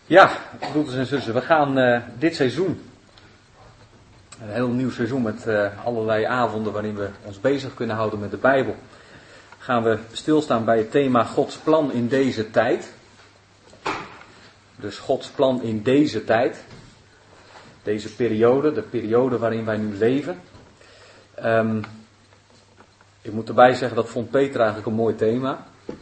Ja, broeders en zussen, we gaan dit seizoen, een heel nieuw seizoen met allerlei avonden waarin we ons bezig kunnen houden met de Bijbel, gaan we stilstaan bij het thema Gods plan in deze tijd. Dus Gods plan in deze tijd, deze periode, de periode waarin wij nu leven. Ik moet erbij zeggen, dat vond Peter eigenlijk een mooi thema.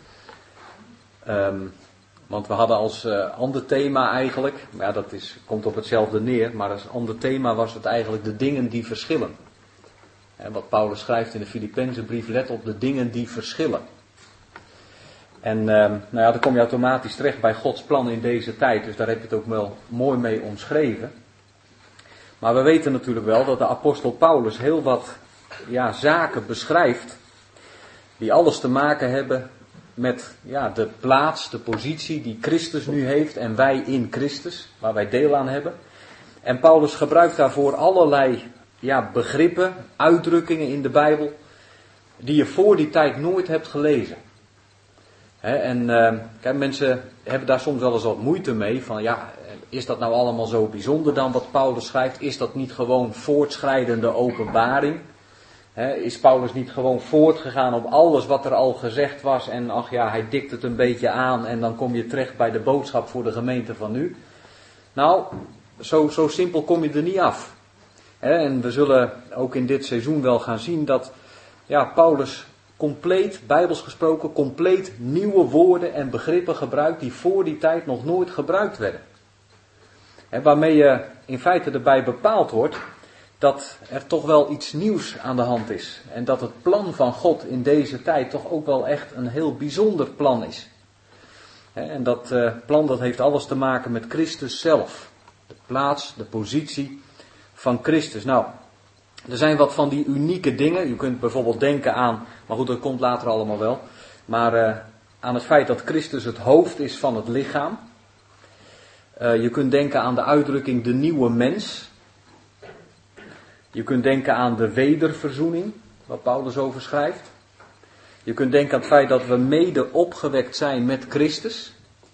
Want we hadden als ander thema eigenlijk, maar ja, komt op hetzelfde neer, maar als ander thema was het eigenlijk de dingen die verschillen. En wat Paulus schrijft in de Filippenzenbrief, let op de dingen die verschillen. En dan kom je automatisch terecht bij Gods plan in deze tijd, dus daar heb je het ook wel mooi mee omschreven. Maar we weten natuurlijk wel dat de apostel Paulus heel wat zaken beschrijft die alles te maken hebben met de plaats, de positie die Christus nu heeft en wij in Christus, waar wij deel aan hebben. En Paulus gebruikt daarvoor allerlei begrippen, uitdrukkingen in de Bijbel, die je voor die tijd nooit hebt gelezen. Kijk, mensen hebben daar soms wel eens wat moeite mee, van is dat nou allemaal zo bijzonder dan wat Paulus schrijft? Is dat niet gewoon voortschrijdende openbaring? Is Paulus niet gewoon voortgegaan op alles wat er al gezegd was en hij dikt het een beetje aan en dan kom je terecht bij de boodschap voor de gemeente van nu? Nou, zo simpel kom je er niet af. En we zullen ook in dit seizoen wel gaan zien dat Paulus compleet, bijbels gesproken, compleet nieuwe woorden en begrippen gebruikt die voor die tijd nog nooit gebruikt werden. Waarmee je in feite erbij bepaald wordt dat er toch wel iets nieuws aan de hand is. En dat het plan van God in deze tijd toch ook wel echt een heel bijzonder plan is. En dat plan dat heeft alles te maken met Christus zelf. De plaats, de positie van Christus. Nou, er zijn wat van die unieke dingen. Je kunt bijvoorbeeld denken aan, maar goed, dat komt later allemaal wel. Maar aan het feit dat Christus het hoofd is van het lichaam. Je kunt denken aan de uitdrukking de nieuwe mens. Je kunt denken aan de wederverzoening, wat Paulus over schrijft. Je kunt denken aan het feit dat we mede opgewekt zijn met Christus.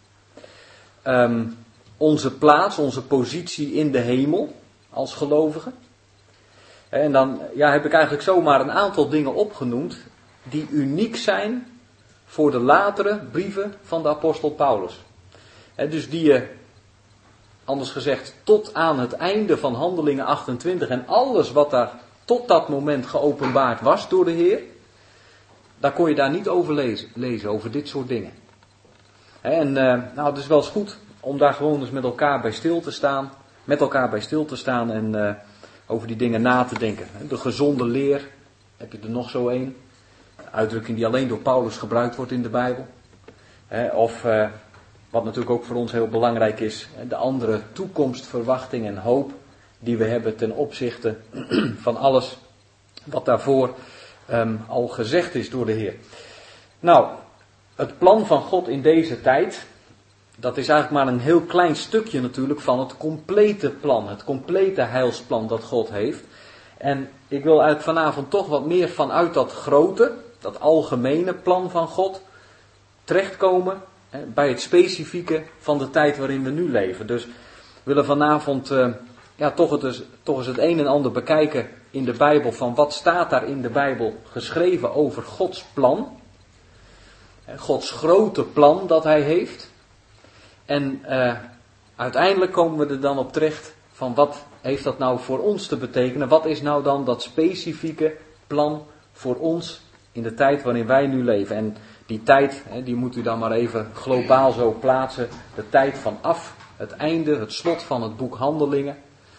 Onze plaats, onze positie in de hemel als gelovigen. En dan heb ik eigenlijk zomaar een aantal dingen opgenoemd die uniek zijn voor de latere brieven van de apostel Paulus. Dus die je, anders gezegd, tot aan het einde van Handelingen 28 en alles wat daar tot dat moment geopenbaard was door de Heer, daar kon je daar niet over lezen over dit soort dingen. En het is wel eens goed om daar gewoon eens met elkaar bij stil te staan en over die dingen na te denken. De gezonde leer, heb je er nog zo een, uitdrukking die alleen door Paulus gebruikt wordt in de Bijbel. Of wat natuurlijk ook voor ons heel belangrijk is, de andere toekomstverwachting en hoop die we hebben ten opzichte van alles wat daarvoor al gezegd is door de Heer. Nou, het plan van God in deze tijd, dat is eigenlijk maar een heel klein stukje natuurlijk van het complete plan, het complete heilsplan dat God heeft. En ik wil eigenlijk vanavond toch wat meer vanuit dat grote, dat algemene plan van God terechtkomen bij het specifieke van de tijd waarin we nu leven. Dus we willen vanavond toch eens het een en ander bekijken in de Bijbel van wat staat daar in de Bijbel geschreven over Gods plan. Gods grote plan dat hij heeft. En uiteindelijk komen we er dan op terecht van wat heeft dat nou voor ons te betekenen? Wat is nou dan dat specifieke plan voor ons in de tijd waarin wij nu leven? En die tijd, die moet u dan maar even globaal zo plaatsen. De tijd vanaf het einde, het slot van het boek Handelingen.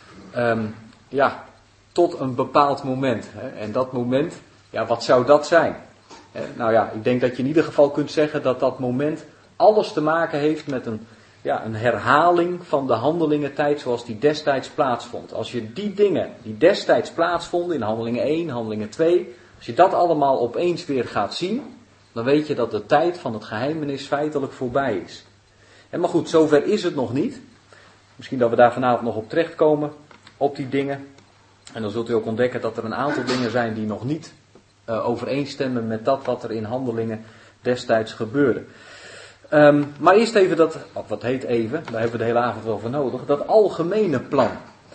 Tot een bepaald moment. En dat moment, wat zou dat zijn? Ik denk dat je in ieder geval kunt zeggen dat dat moment alles te maken heeft met een herhaling van de handelingentijd zoals die destijds plaatsvond. Als je die dingen die destijds plaatsvonden in Handelingen 1, Handelingen 2, als je dat allemaal opeens weer gaat zien, dan weet je dat de tijd van het geheimenis feitelijk voorbij is. Maar goed, zover is het nog niet. Misschien dat we daar vanavond nog op terechtkomen, op die dingen. En dan zult u ook ontdekken dat er een aantal dingen zijn die nog niet overeenstemmen met dat wat er in Handelingen destijds gebeurde. Maar eerst even dat, wat heet even, daar hebben we de hele avond wel voor nodig, dat algemene plan.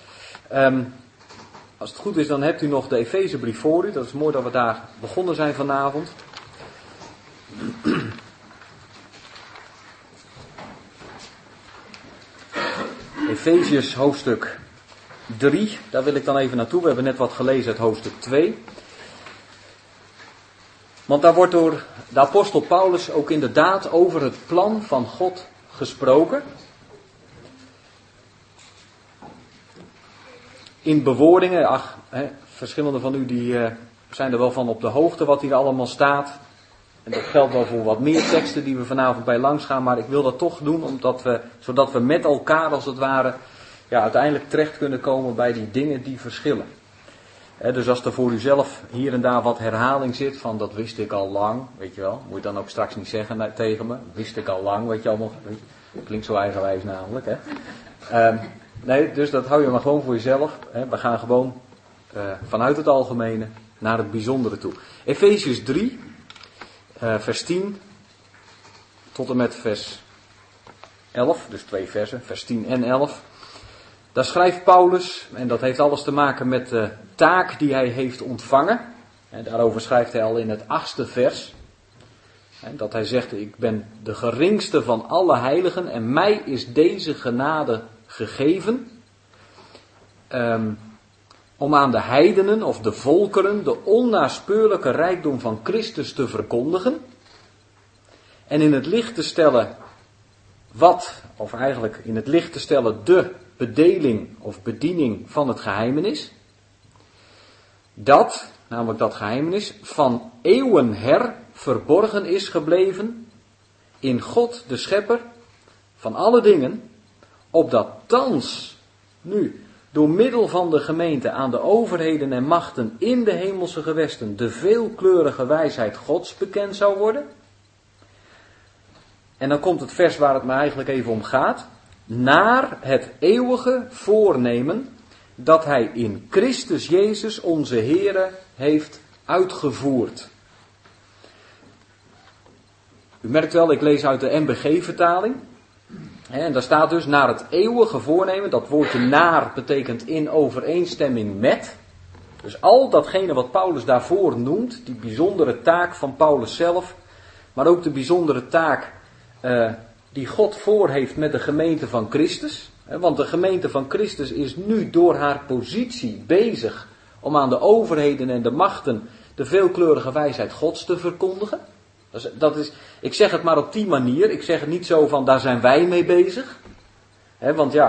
Als het goed is, dan hebt u nog de Efezebrief voor u. Dat is mooi dat we daar begonnen zijn vanavond. Efeziërs hoofdstuk 3, daar wil ik dan even naartoe. We hebben net wat gelezen uit hoofdstuk 2. Want daar wordt door de apostel Paulus ook inderdaad over het plan van God gesproken. In bewoordingen, verschillende van u die zijn er wel van op de hoogte wat hier allemaal staat. En dat geldt wel voor wat meer teksten die we vanavond bij langs gaan. Maar ik wil dat toch doen, zodat we met elkaar als het ware uiteindelijk terecht kunnen komen bij die dingen die verschillen. Dus als er voor u zelf hier en daar wat herhaling zit van dat wist ik al lang, weet je wel. Moet je dan ook straks niet zeggen tegen me. Wist ik al lang, weet je allemaal. Klinkt zo eigenwijs namelijk, hè. Nee, dus dat hou je maar gewoon voor jezelf. We gaan gewoon vanuit het algemene naar het bijzondere toe. Efeziërs 3, vers 10 tot en met vers 11, dus 2 versen, vers 10 en 11. Daar schrijft Paulus, en dat heeft alles te maken met de taak die hij heeft ontvangen. En daarover schrijft hij al in het 8e vers. Dat hij zegt, ik ben de geringste van alle heiligen en mij is deze genade gegeven. Om aan de heidenen of de volkeren de onnaspeurlijke rijkdom van Christus te verkondigen. En in het licht te stellen in het licht te stellen de bedeling of bediening van het geheimenis. Dat, namelijk dat geheimenis, van eeuwen her verborgen is gebleven in God de Schepper van alle dingen, opdat thans, nu, door middel van de gemeente aan de overheden en machten in de hemelse gewesten de veelkleurige wijsheid Gods bekend zou worden. En dan komt het vers waar het me eigenlijk even om gaat. Naar het eeuwige voornemen dat hij in Christus Jezus onze Heere heeft uitgevoerd. U merkt wel, ik lees uit de NBG-vertaling. En daar staat dus naar het eeuwige voornemen. Dat woordje naar betekent in overeenstemming met. Dus al datgene wat Paulus daarvoor noemt, die bijzondere taak van Paulus zelf, maar ook de bijzondere taak die God voor heeft met de gemeente van Christus. Want de gemeente van Christus is nu door haar positie bezig om aan de overheden en de machten de veelkleurige wijsheid Gods te verkondigen. Ik zeg het maar op die manier. Ik zeg het niet zo van daar zijn wij mee bezig. Want ja,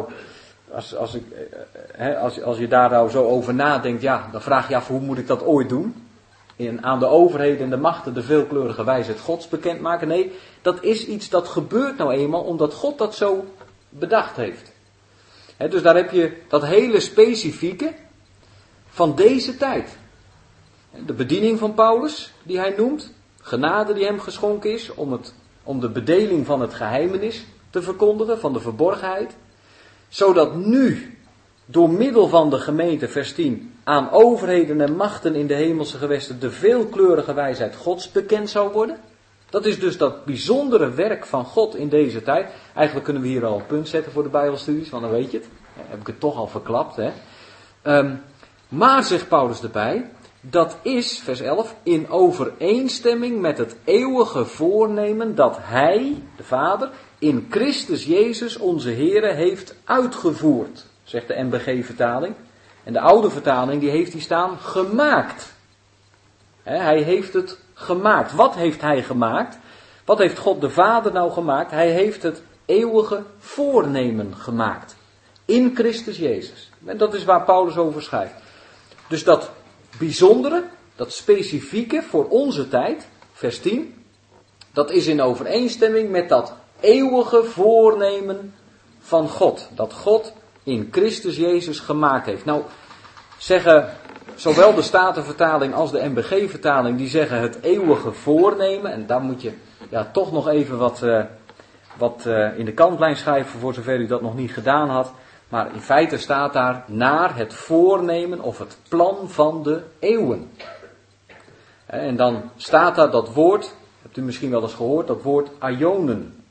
als je daar nou zo over nadenkt, dan vraag je af hoe moet ik dat ooit doen? Aan de overheden en de machten de veelkleurige wijsheid Gods bekendmaken. Nee, dat is iets dat gebeurt nou eenmaal omdat God dat zo bedacht heeft. Dus daar heb je dat hele specifieke van deze tijd. De bediening van Paulus, die hij noemt. Genade die hem geschonken is om de bedeling van het geheimenis te verkondigen, van de verborgenheid. Zodat nu, door middel van de gemeente, vers 10, aan overheden en machten in de hemelse gewesten de veelkleurige wijsheid Gods bekend zou worden. Dat is dus dat bijzondere werk van God in deze tijd. Eigenlijk kunnen we hier al een punt zetten voor de Bijbelstudies, want dan weet je het. Heb ik het toch al verklapt, hè. Maar, zegt Paulus erbij, dat is, vers 11, in overeenstemming met het eeuwige voornemen dat hij, de Vader, in Christus Jezus onze Heere heeft uitgevoerd, zegt de NBG-vertaling. En de oude vertaling, die heeft hier staan, gemaakt. Hij heeft het gemaakt. Wat heeft hij gemaakt? Wat heeft God de Vader nou gemaakt? Hij heeft het eeuwige voornemen gemaakt. In Christus Jezus. En dat is waar Paulus over schrijft. Dus dat bijzondere, dat specifieke voor onze tijd, vers 10, dat is in overeenstemming met dat eeuwige voornemen van God. Dat God in Christus Jezus gemaakt heeft. Nou, zeggen zowel de Statenvertaling als de NBG-vertaling, die zeggen het eeuwige voornemen. En daar moet je toch nog even wat in de kantlijn schrijven, voor zover u dat nog niet gedaan had. Maar in feite staat daar naar het voornemen of het plan van de eeuwen. En dan staat daar dat woord Hebt u misschien wel eens gehoord, dat woord aionen.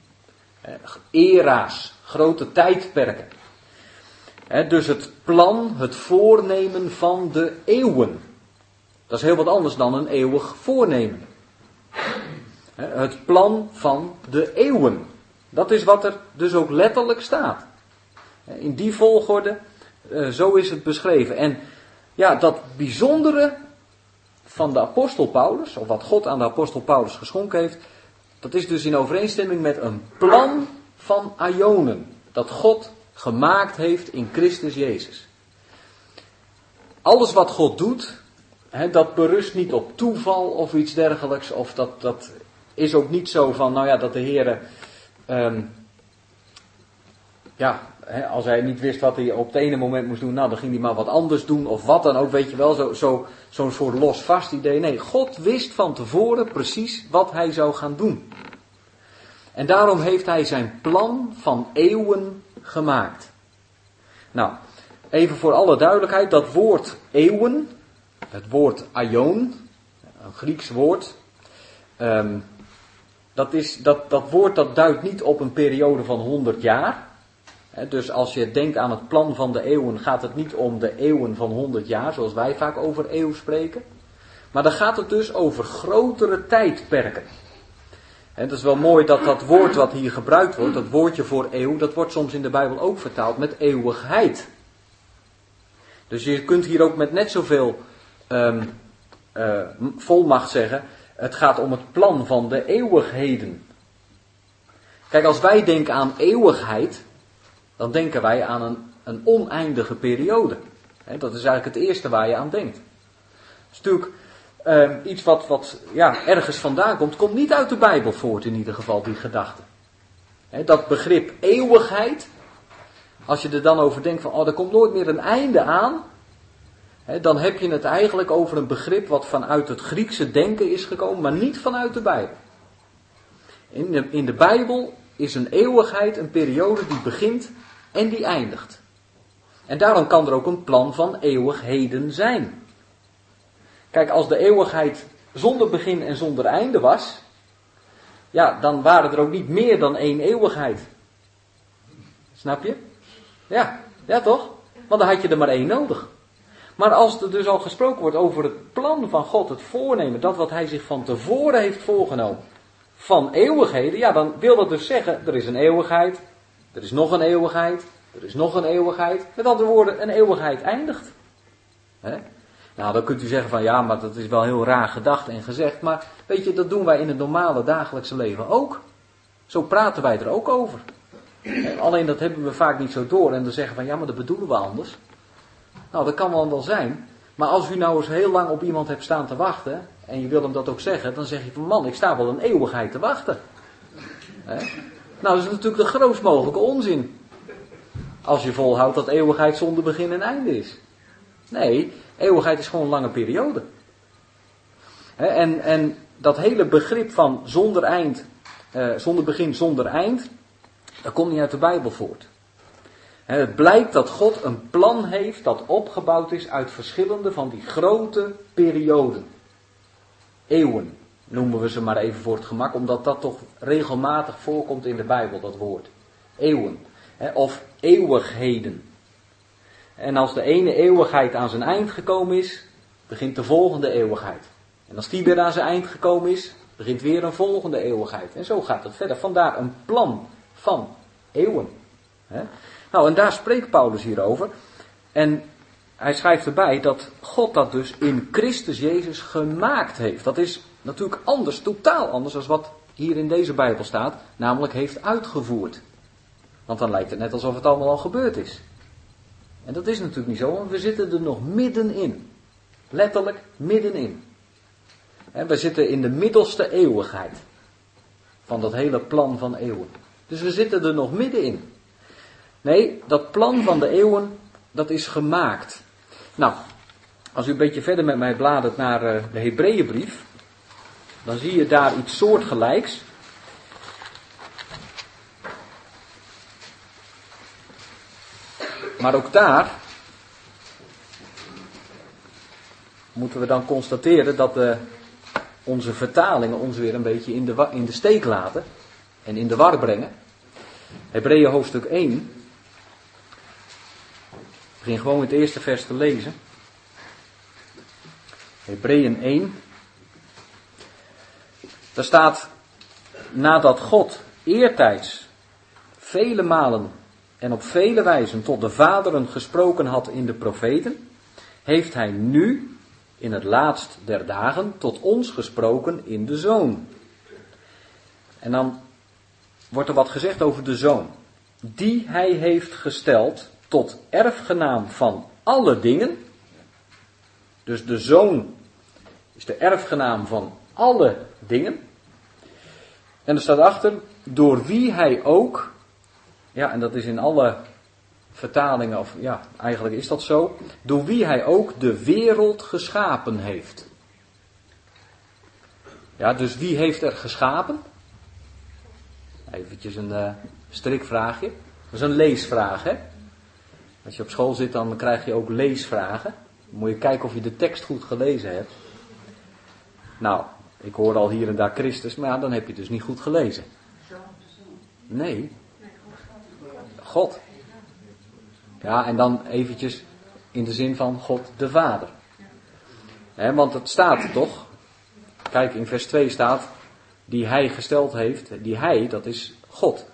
Era's, grote tijdperken. Dus het plan, het voornemen van de eeuwen. Dat is heel wat anders dan een eeuwig voornemen. Het plan van de eeuwen. Dat is wat er dus ook letterlijk staat. In die volgorde, zo is het beschreven. En ja, dat bijzondere van de apostel Paulus, of wat God aan de apostel Paulus geschonken heeft, dat is dus in overeenstemming met een plan van aionen. Dat God gemaakt heeft in Christus Jezus. Alles wat God doet, dat berust niet op toeval of iets dergelijks. Of dat is ook niet zo van, nou ja, dat de Heer, als hij niet wist wat hij op het ene moment moest doen, nou dan ging hij maar wat anders doen of wat dan ook, weet je wel, zo'n soort losvast idee. Nee, God wist van tevoren precies wat hij zou gaan doen. En daarom heeft hij zijn plan van eeuwen gemaakt. Nou, even voor alle duidelijkheid, dat woord eeuwen, het woord aion, een Grieks woord, dat woord dat duidt niet op een periode van 100 jaar. Dus als je denkt aan het plan van de eeuwen, gaat het niet om de eeuwen van 100 jaar, zoals wij vaak over eeuw spreken. Maar dan gaat het dus over grotere tijdperken. Het is wel mooi dat dat woord wat hier gebruikt wordt, dat woordje voor eeuw, dat wordt soms in de Bijbel ook vertaald met eeuwigheid. Dus je kunt hier ook met net zoveel volmacht zeggen, het gaat om het plan van de eeuwigheden. Kijk, als wij denken aan eeuwigheid, dan denken wij aan een oneindige periode. Dat is eigenlijk het eerste waar je aan denkt. Dat is natuurlijk iets wat ergens vandaan komt niet uit de Bijbel voort in ieder geval, die gedachte. Dat begrip eeuwigheid, als je er dan over denkt van, er komt nooit meer een einde aan, dan heb je het eigenlijk over een begrip wat vanuit het Griekse denken is gekomen, maar niet vanuit de Bijbel. In de Bijbel is een eeuwigheid een periode die begint en die eindigt. En daarom kan er ook een plan van eeuwigheden zijn. Kijk, als de eeuwigheid zonder begin en zonder einde was, ja, dan waren er ook niet meer dan één eeuwigheid. Snap je? Ja toch? Want dan had je er maar één nodig. Maar als er dus al gesproken wordt over het plan van God, het voornemen, dat wat hij zich van tevoren heeft voorgenomen, van eeuwigheden, ja, dan wil dat dus zeggen, er is een eeuwigheid, er is nog een eeuwigheid, er is nog een eeuwigheid. Met andere woorden, een eeuwigheid eindigt. Nou, dan kunt u zeggen van, ja, maar dat is wel heel raar gedacht en gezegd, maar weet je, dat doen wij in het normale dagelijkse leven ook. Zo praten wij er ook over. Alleen dat hebben we vaak niet zo door en dan zeggen van, ja, maar dat bedoelen we anders. Nou, dat kan wel zijn, maar als u nou eens heel lang op iemand hebt staan te wachten, en je wil hem dat ook zeggen, dan zeg je van, man, ik sta wel een eeuwigheid te wachten. Nou, dat is natuurlijk de grootst mogelijke onzin. Als je volhoudt dat eeuwigheid zonder begin en einde is. Nee, eeuwigheid is gewoon een lange periode. En dat hele begrip van zonder eind, zonder begin, zonder eind, dat komt niet uit de Bijbel voort. Het blijkt dat God een plan heeft dat opgebouwd is uit verschillende van die grote perioden. Eeuwen noemen we ze maar even voor het gemak, omdat dat toch regelmatig voorkomt in de Bijbel, dat woord. Eeuwen. Of eeuwigheden. En als de ene eeuwigheid aan zijn eind gekomen is, begint de volgende eeuwigheid. En als die weer aan zijn eind gekomen is, begint weer een volgende eeuwigheid. En zo gaat het verder. Vandaar een plan van eeuwen. Nou, en daar spreekt Paulus hier over. En hij schrijft erbij dat God dat dus in Christus Jezus gemaakt heeft. Dat is natuurlijk anders, totaal anders dan wat hier in deze Bijbel staat. Namelijk heeft uitgevoerd. Want dan lijkt het net alsof het allemaal al gebeurd is. En dat is natuurlijk niet zo, want we zitten er nog middenin. Letterlijk middenin. We zitten in de middelste eeuwigheid. Van dat hele plan van eeuwen. Dus we zitten er nog middenin. Nee, dat plan van de eeuwen, dat is gemaakt. Nou, als u een beetje verder met mij bladert naar de Hebreeënbrief, dan zie je daar iets soortgelijks. Maar ook daar moeten we dan constateren dat de onze vertalingen ons weer een beetje in de steek laten en in de war brengen. Hebreeën hoofdstuk 1. Ik begin gewoon het eerste vers te lezen. Hebreeën 1. Daar staat, nadat God eertijds vele malen en op vele wijzen tot de vaderen gesproken had in de profeten, heeft hij nu in het laatst der dagen tot ons gesproken in de Zoon. En dan wordt er wat gezegd over de Zoon. Die hij heeft gesteld tot erfgenaam van alle dingen. Dus de Zoon is de erfgenaam van alle dingen. En er staat achter, door wie hij ook, ja, en dat is in alle vertalingen, of ja, eigenlijk is dat zo, door wie hij ook de wereld geschapen heeft. Ja, dus wie heeft er geschapen? Eventjes een strikvraagje. Dat is een leesvraag, hè. Als je op school zit, dan krijg je ook leesvragen. Dan moet je kijken of je de tekst goed gelezen hebt. Nou, ik hoor al hier en daar Christus, maar ja, dan heb je dus niet goed gelezen. Nee. God. Ja, en dan eventjes in de zin van God de Vader. Want het staat toch, kijk in vers 2 staat, die hij gesteld heeft, die hij, dat is God.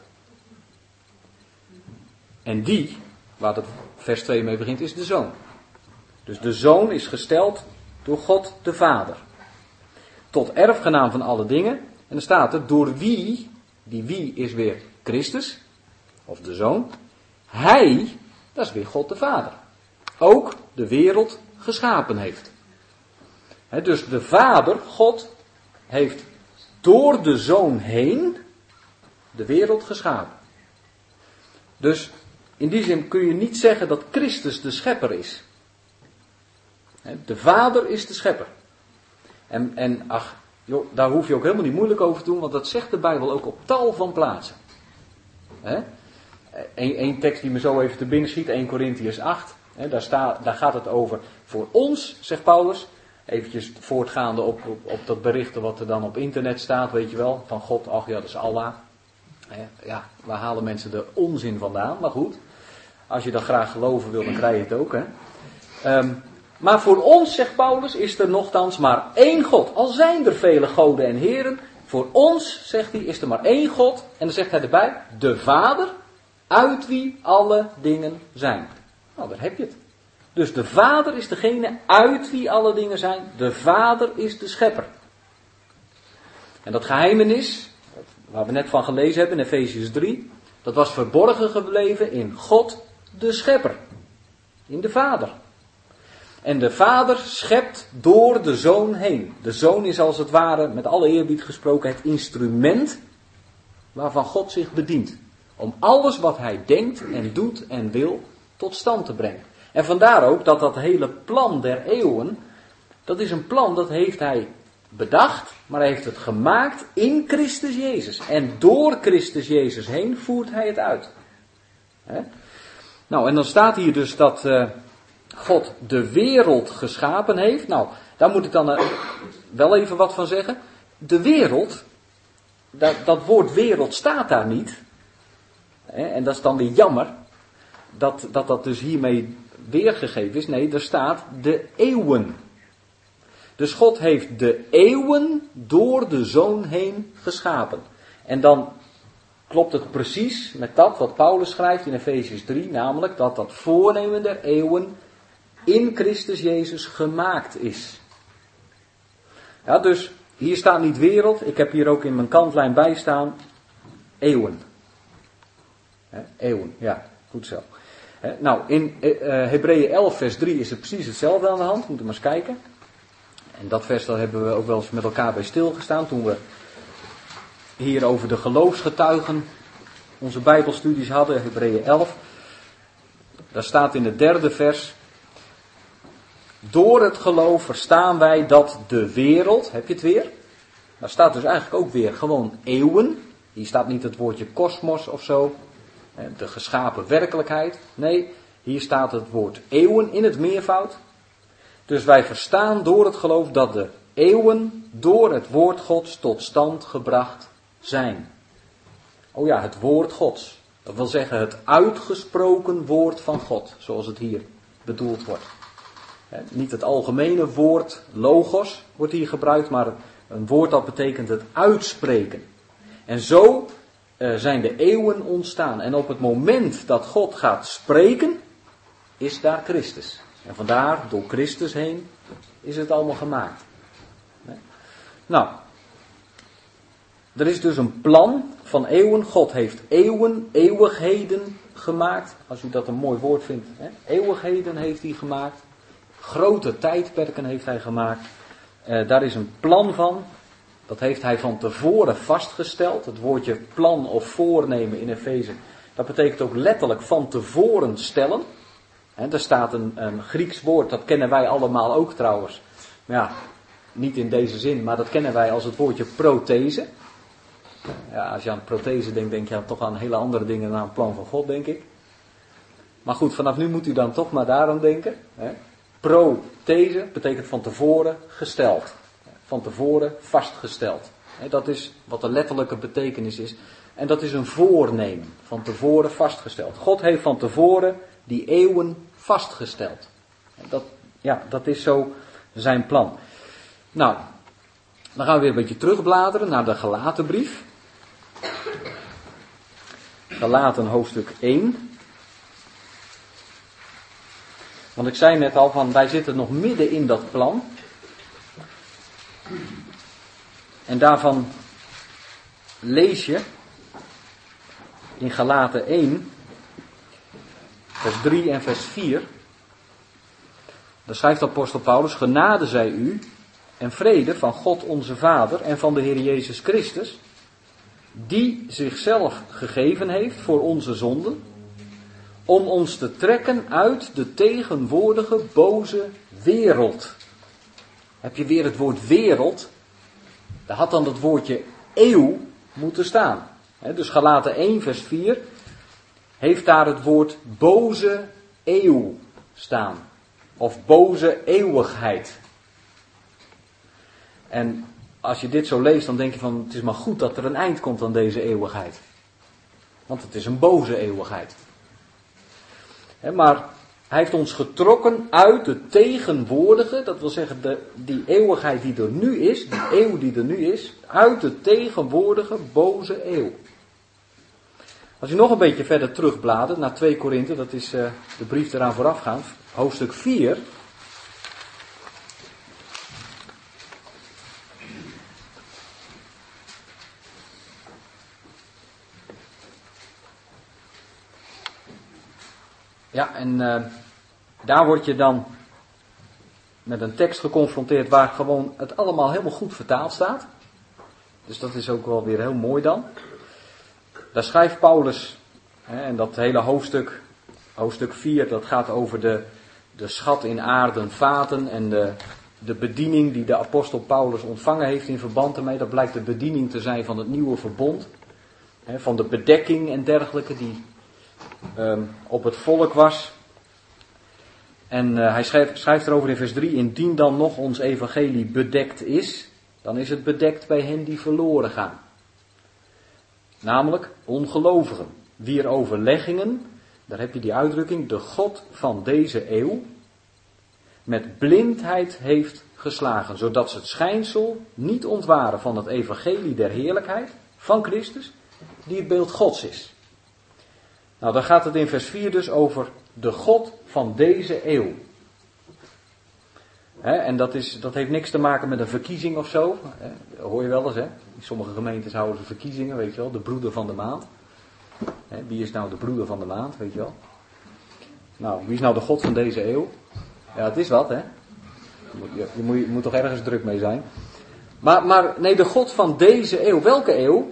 En die, waar het vers 2 mee begint, is de Zoon. Dus de Zoon is gesteld door God de Vader. Tot erfgenaam van alle dingen. En dan staat er, door wie, die wie is weer Christus, of de Zoon. Hij, dat is weer God de Vader. Ook de wereld geschapen heeft. Dus de Vader, God, heeft door de Zoon heen de wereld geschapen. Dus in die zin kun je niet zeggen dat Christus de schepper is. De Vader is de schepper. En ach, joh, daar hoef je ook helemaal niet moeilijk over te doen, want dat zegt de Bijbel ook op tal van plaatsen. Eén tekst die me zo even te binnen schiet, 1 Korintiërs 8. Daar gaat het over, voor ons, zegt Paulus, eventjes voortgaande op dat berichten wat er dan op internet staat, weet je wel, van God, ach ja, dat is Allah. Ja, waar halen mensen de onzin vandaan? Maar goed, als je dat graag geloven wil, dan krijg je het ook. Maar voor ons, zegt Paulus, is er nochtans maar één God. Al zijn er vele goden en heren, voor ons, zegt hij, is er maar één God. En dan zegt hij erbij, de Vader, uit wie alle dingen zijn. Nou, daar heb je het. Dus de Vader is degene uit wie alle dingen zijn. De Vader is de schepper. En dat geheimenis, waar we net van gelezen hebben in Efesiërs 3, dat was verborgen gebleven in God, de schepper. In de Vader. En de Vader schept door de Zoon heen. De Zoon is als het ware, met alle eerbied gesproken, het instrument waarvan God zich bedient. Om alles wat hij denkt en doet en wil tot stand te brengen. En vandaar ook dat hele plan der eeuwen, dat is een plan dat heeft hij bedacht, maar hij heeft het gemaakt in Christus Jezus. En door Christus Jezus heen voert hij het uit. Nou, en dan staat hier dus dat God de wereld geschapen heeft. Nou, daar moet ik dan wel even wat van zeggen. De wereld, dat woord wereld staat daar niet. En dat is dan weer jammer, dat dus hiermee weergegeven is. Nee, er staat de eeuwen. Dus God heeft de eeuwen door de Zoon heen geschapen. En dan klopt het precies met dat wat Paulus schrijft in Efesiërs 3, namelijk dat voornemen der eeuwen in Christus Jezus gemaakt is. Ja, dus hier staat niet wereld, ik heb hier ook in mijn kantlijn bij staan, eeuwen. Eeuwen, ja, goed zo. Nou, in Hebreeën 11 vers 3 is het precies hetzelfde aan de hand, moeten we maar eens kijken. En dat vers, daar hebben we ook wel eens met elkaar bij stilgestaan toen we hier over de geloofsgetuigen onze Bijbelstudies hadden, Hebreeën 11. Daar staat in het 3e vers, door het geloof verstaan wij dat de wereld, heb je het weer? Daar staat dus eigenlijk ook weer gewoon eeuwen. Hier staat niet het woordje kosmos of zo, de geschapen werkelijkheid. Nee, hier staat het woord eeuwen in het meervoud. Dus wij verstaan door het geloof dat de eeuwen door het woord Gods tot stand gebracht zijn. Oh ja, het woord Gods. Dat wil zeggen het uitgesproken woord van God, zoals het hier bedoeld wordt. Niet het algemene woord logos wordt hier gebruikt, maar een woord dat betekent het uitspreken. En zo zijn de eeuwen ontstaan. En op het moment dat God gaat spreken, is daar Christus. En vandaar, door Christus heen, is het allemaal gemaakt. Nou, er is dus een plan van eeuwen. God heeft eeuwen, eeuwigheden gemaakt. Als u dat een mooi woord vindt. Eeuwigheden heeft hij gemaakt. Grote tijdperken heeft hij gemaakt. Daar is een plan van. Dat heeft hij van tevoren vastgesteld. Het woordje plan of voornemen in Efeze. Dat betekent ook letterlijk van tevoren stellen. Er staat een Grieks woord. Dat kennen wij allemaal ook trouwens. Maar ja, niet in deze zin. Maar dat kennen wij als het woordje prothese. Ja, als je aan prothese denkt, denk je toch aan hele andere dingen dan aan het plan van God, denk ik. Maar goed, vanaf nu moet u dan toch maar daaraan denken. Prothese betekent van tevoren gesteld. Van tevoren vastgesteld. Dat is wat de letterlijke betekenis is. En dat is een voornemen. Van tevoren vastgesteld. God heeft van tevoren die eeuwen vastgesteld. Dat is zo zijn plan. Nou, dan gaan we weer een beetje terugbladeren naar de Galatenbrief. Galaten hoofdstuk 1. Want ik zei net al van, wij zitten nog midden in dat plan. En daarvan lees je in Galaten 1, vers 3 en vers 4. Daar schrijft apostel Paulus, genade zij u en vrede van God onze Vader en van de Heer Jezus Christus, die zichzelf gegeven heeft voor onze zonden, om ons te trekken uit de tegenwoordige boze wereld. Heb je weer het woord wereld? Daar had dan het woordje eeuw moeten staan. Dus Galaten 1 vers 4 heeft daar het woord boze eeuw staan. Of boze eeuwigheid. En als je dit zo leest, dan denk je van, het is maar goed dat er een eind komt aan deze eeuwigheid. Want het is een boze eeuwigheid. Maar hij heeft ons getrokken uit de tegenwoordige, dat wil zeggen die eeuwigheid die er nu is, die eeuw die er nu is, uit de tegenwoordige boze eeuw. Als je nog een beetje verder terugbladert naar 2 Korinthe, dat is de brief eraan voorafgaand, hoofdstuk 4. Ja, en daar word je dan met een tekst geconfronteerd waar gewoon het allemaal helemaal goed vertaald staat. Dus dat is ook wel weer heel mooi dan. Daar schrijft Paulus, en dat hele hoofdstuk 4, dat gaat over de schat in aarden vaten en de bediening die de apostel Paulus ontvangen heeft in verband ermee. Dat blijkt de bediening te zijn van het nieuwe verbond. Van de bedekking en dergelijke die op het volk was. En hij schrijft erover in vers 3, indien dan nog ons evangelie bedekt is, dan is het bedekt bij hen die verloren gaan. Namelijk ongelovigen, wier overleggingen, daar heb je die uitdrukking, de God van deze eeuw met blindheid heeft geslagen, zodat ze het schijnsel niet ontwaren van het evangelie der heerlijkheid van Christus, die het beeld Gods is. Nou, dan gaat het in vers 4 dus over de God van deze eeuw. En dat heeft niks te maken met een verkiezing of zo. Dat hoor je wel eens, hè. In sommige gemeentes houden ze verkiezingen, weet je wel. De broeder van de maand. Wie is nou de broeder van de maand, weet je wel. Nou, wie is nou de God van deze eeuw? Ja, het is wat, hè. Je moet toch ergens druk mee zijn. Maar nee, de God van deze eeuw. Welke eeuw?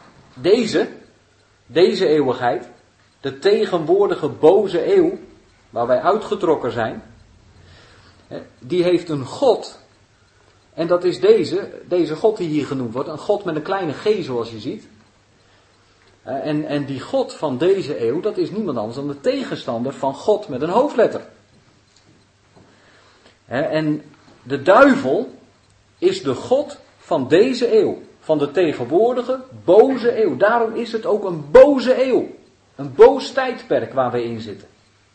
Deze eeuwigheid. De tegenwoordige boze eeuw, waar wij uitgetrokken zijn, die heeft een God. En dat is deze God die hier genoemd wordt. Een God met een kleine g, zoals je ziet. En die God van deze eeuw, dat is niemand anders dan de tegenstander van God met een hoofdletter. En de duivel is de God van deze eeuw. Van de tegenwoordige boze eeuw. Daarom is het ook een boze eeuw. Een boos tijdperk waar we in zitten.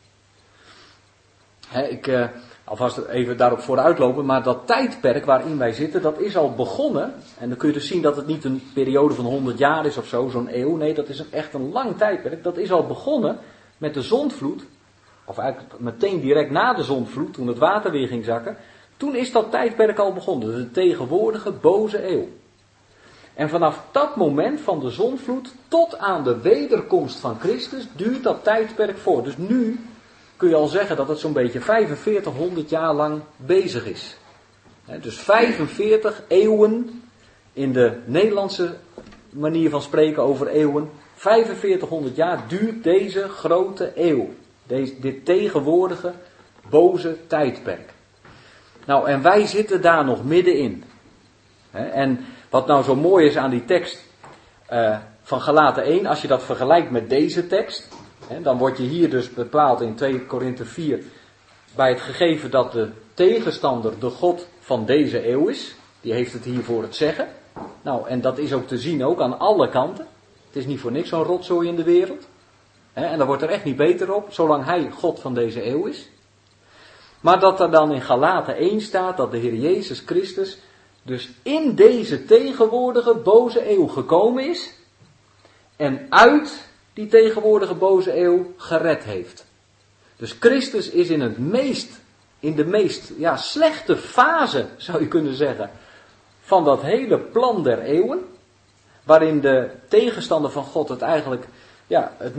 Alvast even daarop vooruitlopen, maar dat tijdperk waarin wij zitten, dat is al begonnen. En dan kun je dus zien dat het niet een periode van 100 jaar is of zo, zo'n eeuw. Nee, dat is echt een lang tijdperk. Dat is al begonnen met de zondvloed. Of eigenlijk meteen direct na de zondvloed, toen het water weer ging zakken. Toen is dat tijdperk al begonnen, de tegenwoordige boze eeuw. En vanaf dat moment van de zondvloed tot aan de wederkomst van Christus duurt dat tijdperk voor. Dus nu kun je al zeggen dat het zo'n beetje 4500 jaar lang bezig is. Dus 45 eeuwen in de Nederlandse manier van spreken over eeuwen. 4500 jaar duurt deze grote eeuw. Dit tegenwoordige boze tijdperk. Nou, en wij zitten daar nog middenin. En wat nou zo mooi is aan die tekst van Galaten 1, als je dat vergelijkt met deze tekst, dan word je hier dus bepaald in 2 Korinthe 4 bij het gegeven dat de tegenstander de God van deze eeuw is. Die heeft het hier voor het zeggen. Nou, en dat is ook te zien ook aan alle kanten. Het is niet voor niks zo'n rotzooi in de wereld. En daar wordt er echt niet beter op, zolang hij God van deze eeuw is. Maar dat er dan in Galaten 1 staat dat de Heer Jezus Christus dus in deze tegenwoordige boze eeuw gekomen is en uit die tegenwoordige boze eeuw gered heeft. Dus Christus is in de meest slechte fase, zou je kunnen zeggen, van dat hele plan der eeuwen, waarin de tegenstander van God het eigenlijk het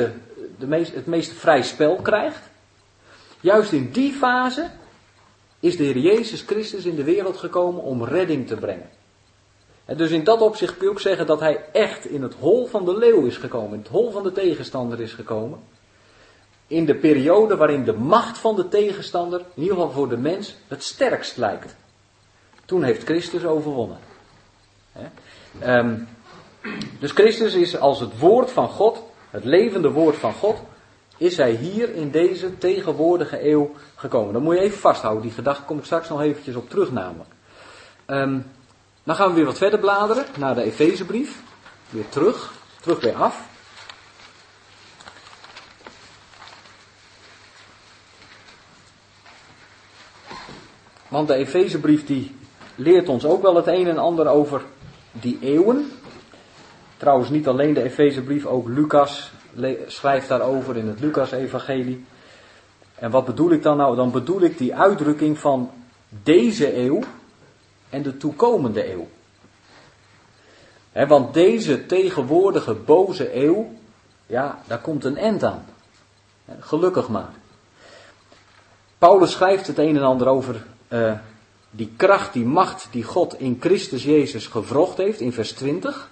meeste vrij spel krijgt. Juist in die fase is de Heer Jezus Christus in de wereld gekomen om redding te brengen. En dus in dat opzicht kun je ook zeggen dat hij echt in het hol van de leeuw is gekomen. In het hol van de tegenstander is gekomen. In de periode waarin de macht van de tegenstander, in ieder geval voor de mens, het sterkst lijkt. Toen heeft Christus overwonnen. Dus Christus is als het woord van God, het levende woord van God, is hij hier in deze tegenwoordige eeuw gekomen. Dat moet je even vasthouden, die gedachte kom ik straks nog eventjes op terug namelijk. Dan gaan we weer wat verder bladeren naar de Efezebrief. Weer terug weer af. Want de Efezebrief die leert ons ook wel het een en ander over die eeuwen. Trouwens niet alleen de Efezebrief, ook Lucas schrijft daarover in het Lucas-evangelie. En wat bedoel ik dan nou? Dan bedoel ik die uitdrukking van deze eeuw en de toekomende eeuw. Want deze tegenwoordige boze eeuw, daar komt een eind aan. Gelukkig maar. Paulus schrijft het een en ander over die kracht, die macht die God in Christus Jezus gewrocht heeft in vers 20.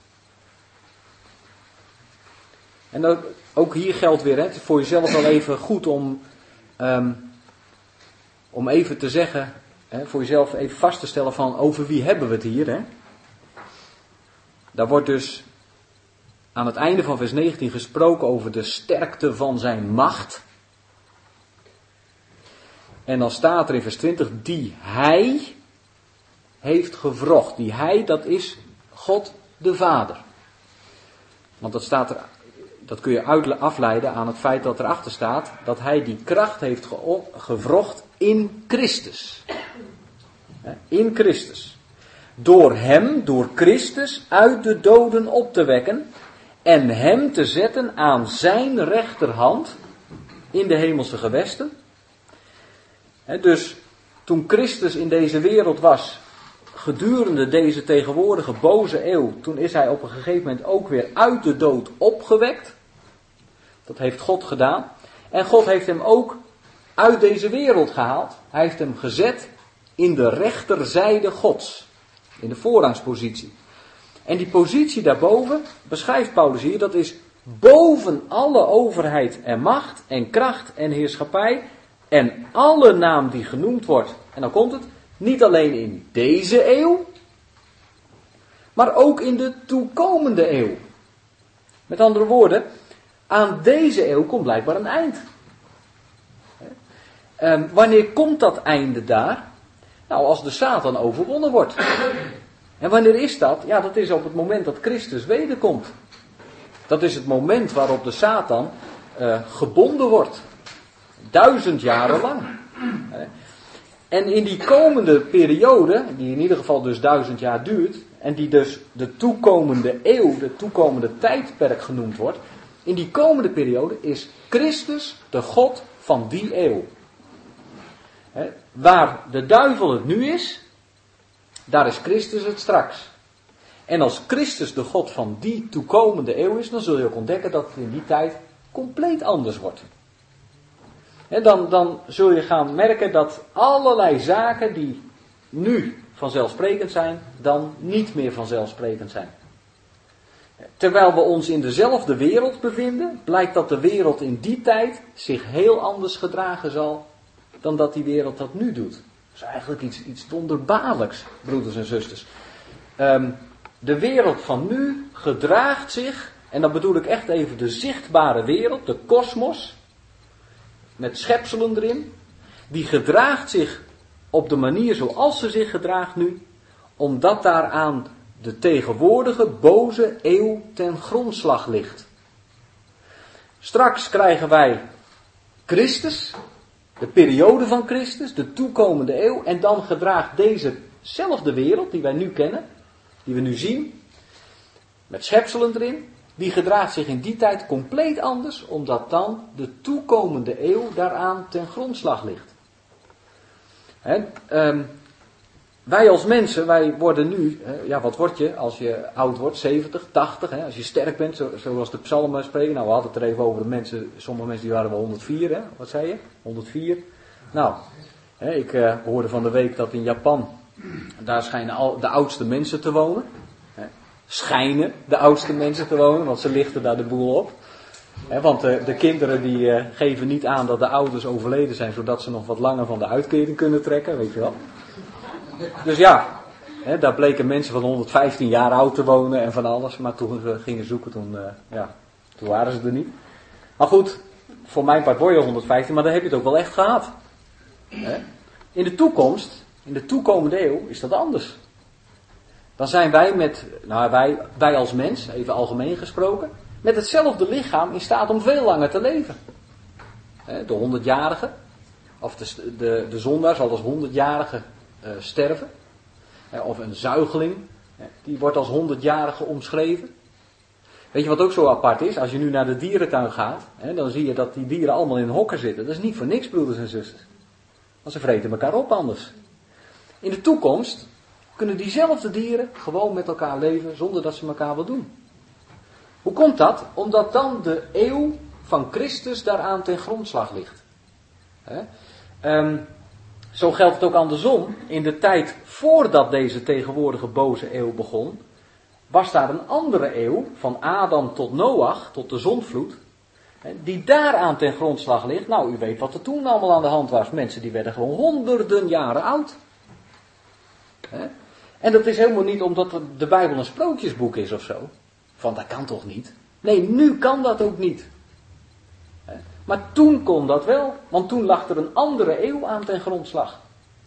En ook hier geldt weer, het is voor jezelf wel even goed om even te zeggen, voor jezelf even vast te stellen van over wie hebben we het hier. Daar wordt dus aan het einde van vers 19 gesproken over de sterkte van zijn macht. En dan staat er in vers 20, die hij heeft gewrocht. Die hij, dat is God de Vader. Want dat kun je afleiden aan het feit dat erachter staat dat hij die kracht heeft gewrocht in Christus. In Christus. Door hem, door Christus, uit de doden op te wekken en hem te zetten aan zijn rechterhand in de hemelse gewesten. Dus toen Christus in deze wereld was, gedurende deze tegenwoordige boze eeuw, toen is hij op een gegeven moment ook weer uit de dood opgewekt. Dat heeft God gedaan. En God heeft hem ook uit deze wereld gehaald. Hij heeft hem gezet in de rechterzijde Gods. In de voorrangspositie. En die positie daarboven, beschrijft Paulus hier, dat is boven alle overheid en macht en kracht en heerschappij en alle naam die genoemd wordt. En dan komt het, niet alleen in deze eeuw, maar ook in de toekomende eeuw. Met andere woorden, aan deze eeuw komt blijkbaar een eind. Wanneer komt dat einde daar? Nou, als de Satan overwonnen wordt. En wanneer is dat? Ja, dat is op het moment dat Christus wederkomt. Dat is het moment waarop de Satan gebonden wordt. 1000 jaren lang. En in die komende periode, die in ieder geval dus 1000 jaar duurt, en die dus de toekomende eeuw, de toekomende tijdperk genoemd wordt, in die komende periode is Christus de God van die eeuw. Waar de duivel het nu is, daar is Christus het straks. En als Christus de God van die toekomende eeuw is, dan zul je ook ontdekken dat het in die tijd compleet anders wordt. En dan zul je gaan merken dat allerlei zaken die nu vanzelfsprekend zijn, dan niet meer vanzelfsprekend zijn. Terwijl we ons in dezelfde wereld bevinden, blijkt dat de wereld in die tijd zich heel anders gedragen zal dan dat die wereld dat nu doet. Dat is eigenlijk iets wonderbaarlijks, broeders en zusters. De wereld van nu gedraagt zich, en dan bedoel ik echt even de zichtbare wereld, de kosmos, met schepselen erin, die gedraagt zich op de manier zoals ze zich gedraagt nu, omdat daaraan de tegenwoordige boze eeuw ten grondslag ligt. Straks krijgen wij Christus, de periode van Christus, de toekomende eeuw, en dan gedraagt dezezelfde wereld die wij nu kennen, die we nu zien, met schepselen erin, die gedraagt zich in die tijd compleet anders, omdat dan de toekomende eeuw daaraan ten grondslag ligt. Wij als mensen, wij worden nu, wat word je als je oud wordt? 70, 80, als je sterk bent, zoals de psalmen spreken. Nou, we hadden het er even over de mensen, sommige mensen die waren wel 104, wat zei je? 104. Nou, ik hoorde van de week dat in Japan, daar schijnen de oudste mensen te wonen. Schijnen de oudste mensen te wonen, want ze lichten daar de boel op. Want de kinderen die geven niet aan dat de ouders overleden zijn, zodat ze nog wat langer van de uitkering kunnen trekken, weet je wel. Dus ja, daar bleken mensen van 115 jaar oud te wonen en van alles. Maar toen we gingen zoeken, toen waren ze er niet. Maar goed, voor mijn part word je 115, maar dan heb je het ook wel echt gehad. In de toekomst, in de toekomende eeuw, is dat anders. Dan zijn wij wij als mens, even algemeen gesproken, met hetzelfde lichaam in staat om veel langer te leven. De 100-jarige, of de zondaar zal als 100-jarige sterven. Of een zuigeling, die wordt als 100-jarige omschreven. Weet je wat ook zo apart is? Als je nu naar de dierentuin gaat, dan zie je dat die dieren allemaal in hokken zitten. Dat is niet voor niks, broeders en zusters. Want ze vreten elkaar op anders. In de toekomst kunnen diezelfde dieren gewoon met elkaar leven zonder dat ze elkaar wat doen. Hoe komt dat? Omdat dan de eeuw van Christus daaraan ten grondslag ligt. Zo geldt het ook andersom. In de tijd voordat deze tegenwoordige boze eeuw begon, was daar een andere eeuw, van Adam tot Noach, tot de zondvloed, die daaraan ten grondslag ligt. Nou, u weet wat er toen allemaal aan de hand was. Mensen die werden gewoon honderden jaren oud. En dat is helemaal niet omdat de Bijbel een sprookjesboek is of zo. Van dat kan toch niet? Nee, nu kan dat ook niet. Maar toen kon dat wel, want toen lag er een andere eeuw aan ten grondslag.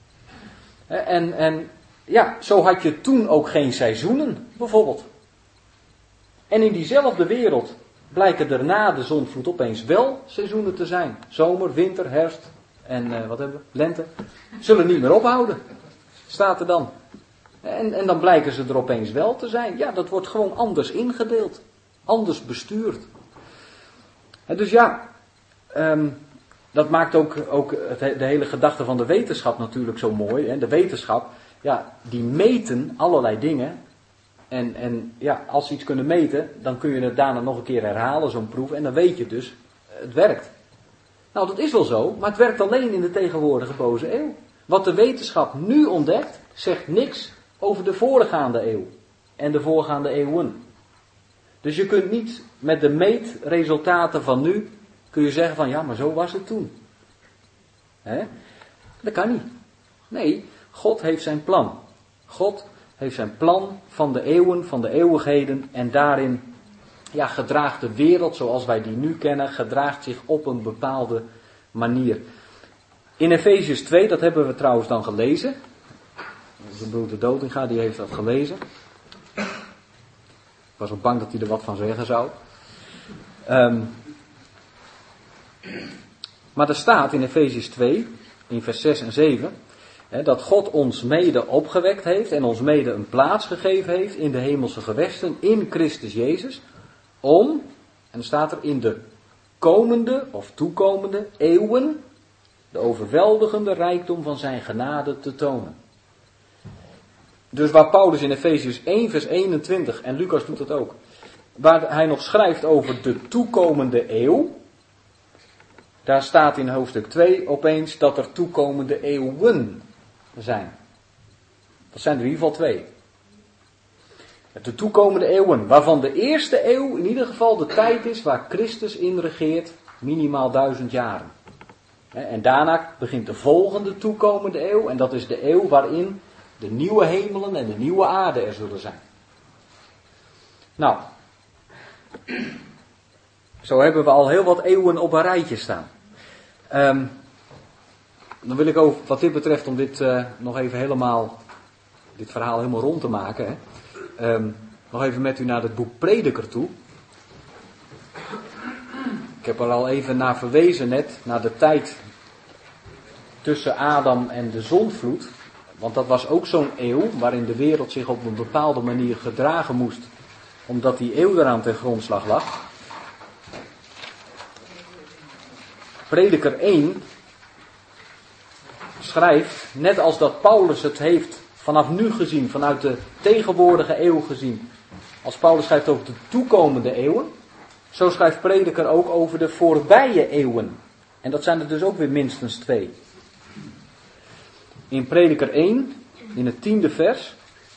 En zo had je toen ook geen seizoenen, bijvoorbeeld. En in diezelfde wereld blijken er na de zondvloed opeens wel seizoenen te zijn. Zomer, winter, herfst en lente. Zullen niet meer ophouden, staat er dan. En dan blijken ze er opeens wel te zijn. Ja, dat wordt gewoon anders ingedeeld. Anders bestuurd. Dus dat maakt ook de hele gedachte van de wetenschap natuurlijk zo mooi. De wetenschap, die meten allerlei dingen. En als ze iets kunnen meten, dan kun je het daarna nog een keer herhalen, zo'n proef. En dan weet je dus, het werkt. Nou, dat is wel zo, maar het werkt alleen in de tegenwoordige boze eeuw. Wat de wetenschap nu ontdekt, zegt niks over de voorgaande eeuw. En de voorgaande eeuwen. Dus je kunt niet met de meetresultaten van nu, kun je zeggen van maar zo was het toen. Dat kan niet. Nee, God heeft zijn plan. God heeft zijn plan van de eeuwen, van de eeuwigheden. En daarin gedraagt de wereld zoals wij die nu kennen, gedraagt zich op een bepaalde manier. In Efesiërs 2, dat hebben we trouwens dan gelezen. Onze broeder Dotinga, die heeft dat gelezen. Ik was ook bang dat hij er wat van zeggen zou. Maar er staat in Efesiërs 2, in vers 6 en 7... dat God ons mede opgewekt heeft en ons mede een plaats gegeven heeft in de hemelse gewesten in Christus Jezus. Om, en dan staat er in de komende of toekomende eeuwen, de overweldigende rijkdom van zijn genade te tonen. Dus waar Paulus in Efesiërs 1 vers 21, en Lucas doet dat ook, waar hij nog schrijft over de toekomende eeuw, daar staat in hoofdstuk 2 opeens dat er toekomende eeuwen zijn. Dat zijn er in ieder geval 2. De toekomende eeuwen, waarvan de eerste eeuw in ieder geval de tijd is waar Christus in regeert, minimaal 1000 jaren. En daarna begint de volgende toekomende eeuw, en dat is de eeuw waarin de nieuwe hemelen en de nieuwe aarde er zullen zijn. Nou, zo hebben we al heel wat eeuwen op een rijtje staan. Dan wil ik ook, wat dit betreft, om dit nog even helemaal, dit verhaal helemaal rond te maken, nog even met u naar het boek Prediker toe. Ik heb er al even naar verwezen net, naar de tijd tussen Adam en de zondvloed. Want dat was ook zo'n eeuw waarin de wereld zich op een bepaalde manier gedragen moest, omdat die eeuw eraan ten grondslag lag. Prediker 1 schrijft, net als dat Paulus het heeft vanaf nu gezien, vanuit de tegenwoordige eeuw gezien. Als Paulus schrijft over de toekomende eeuwen, zo schrijft Prediker ook over de voorbije eeuwen. En dat zijn er dus ook weer minstens 2. In Prediker 1, in het 10e vers,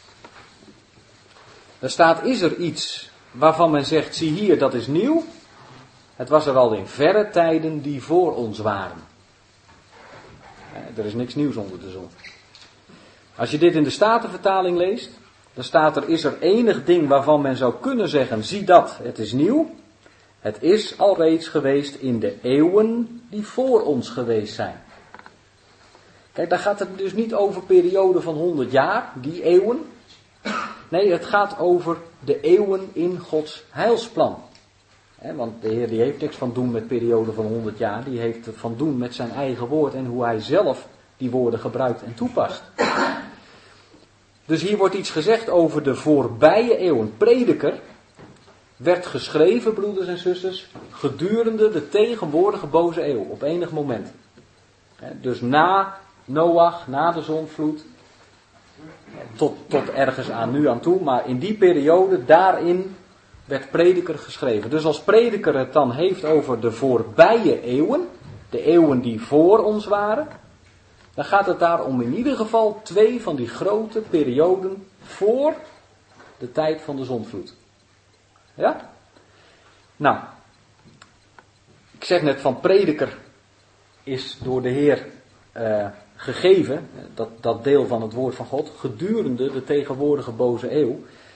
daar staat, is er iets waarvan men zegt, zie hier, dat is nieuw. Het was er al in verre tijden die voor ons waren. Er is niks nieuws onder de zon. Als je dit in de Statenvertaling leest, dan staat er, is er enig ding waarvan men zou kunnen zeggen, zie dat, het is nieuw. Het is al reeds geweest in de eeuwen die voor ons geweest zijn. Kijk, daar gaat het dus niet over perioden van 100 jaar, die eeuwen. Nee, het gaat over de eeuwen in Gods heilsplan. Want de Heer die heeft niks van doen met perioden van 100 jaar. Die heeft het van doen met zijn eigen woord en hoe hij zelf die woorden gebruikt en toepast. Dus hier wordt iets gezegd over de voorbije eeuwen. Prediker werd geschreven, broeders en zusters, gedurende de tegenwoordige boze eeuw. Op enig moment. Dus na Noach, na de zondvloed. Tot ergens aan nu aan toe. Maar in die periode, daarin werd Prediker geschreven. Dus als Prediker het dan heeft over de voorbije eeuwen, de eeuwen die voor ons waren, dan gaat het daar om in ieder geval 2 van die grote perioden voor de tijd van de zondvloed. Ja? Nou, ik zeg net van Prediker is door de Heer gegeven, dat deel van het woord van God, gedurende de tegenwoordige boze eeuw.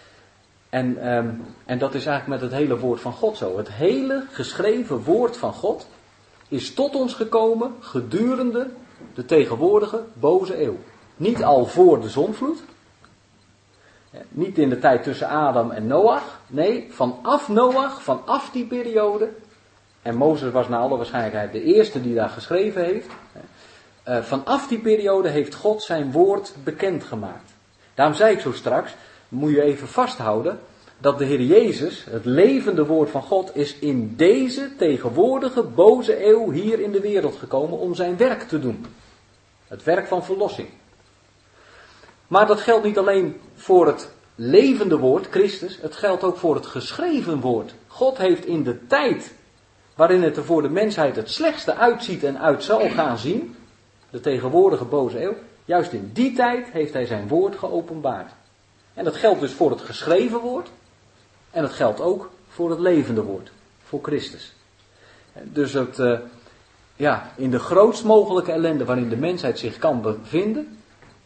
En dat is eigenlijk met het hele woord van God zo. Het hele geschreven woord van God is tot ons gekomen gedurende de tegenwoordige boze eeuw. Niet al voor de zondvloed. Niet in de tijd tussen Adam en Noach. Nee, vanaf Noach, vanaf die periode. En Mozes was naar alle waarschijnlijkheid de eerste die daar geschreven heeft. Vanaf die periode heeft God zijn woord bekendgemaakt. Daarom zei ik zo straks, moet je even vasthouden, dat de Heer Jezus, het levende woord van God, is in deze tegenwoordige boze eeuw hier in de wereld gekomen om zijn werk te doen. Het werk van verlossing. Maar dat geldt niet alleen voor het levende woord, Christus, het geldt ook voor het geschreven woord. God heeft in de tijd waarin het er voor de mensheid het slechtste uitziet en uit zal gaan zien, de tegenwoordige boze eeuw, juist in die tijd heeft hij zijn woord geopenbaard. En dat geldt dus voor het geschreven woord. En dat geldt ook voor het levende woord. Voor Christus. Dus in de grootst mogelijke ellende waarin de mensheid zich kan bevinden.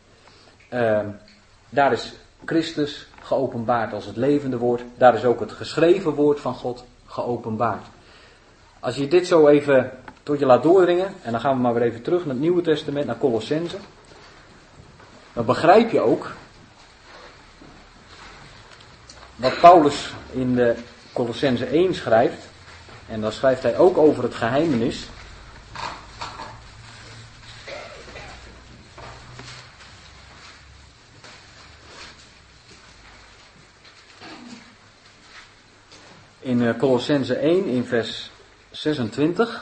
Daar is Christus geopenbaard als het levende woord. Daar is ook het geschreven woord van God geopenbaard. Als je dit zo even tot je laat doordringen. En dan gaan we maar weer even terug naar het Nieuwe Testament, naar Colossenzen. Dan begrijp je ook wat Paulus in de Colossenzen 1 schrijft. En dan schrijft hij ook over het geheimenis. In Colossenzen 1 in vers 26.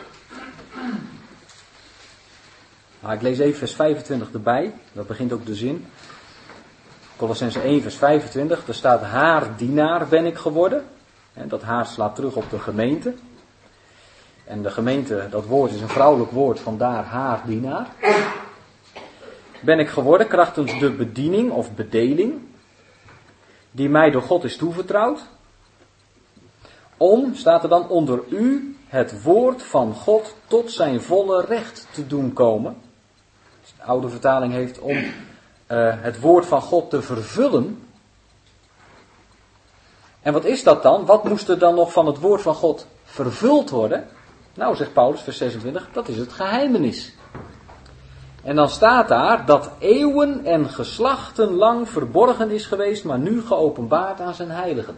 Ik lees even vers 25 erbij. Dat begint ook de zin. Colossenzen 1 vers 25. Daar staat: haar dienaar ben ik geworden. En dat haar slaat terug op de gemeente. En de gemeente, dat woord is een vrouwelijk woord, vandaar haar dienaar. Ben ik geworden krachtens de bediening of bedeling die mij door God is toevertrouwd. Om, staat er dan, onder u het woord van God tot zijn volle recht te doen komen. De oude vertaling heeft om het woord van God te vervullen. En wat is dat dan? Wat moest er dan nog van het woord van God vervuld worden? Nou, zegt Paulus, vers 26, dat is het geheimenis. En dan staat daar dat eeuwen en geslachten lang verborgen is geweest, maar nu geopenbaard aan zijn heiligen.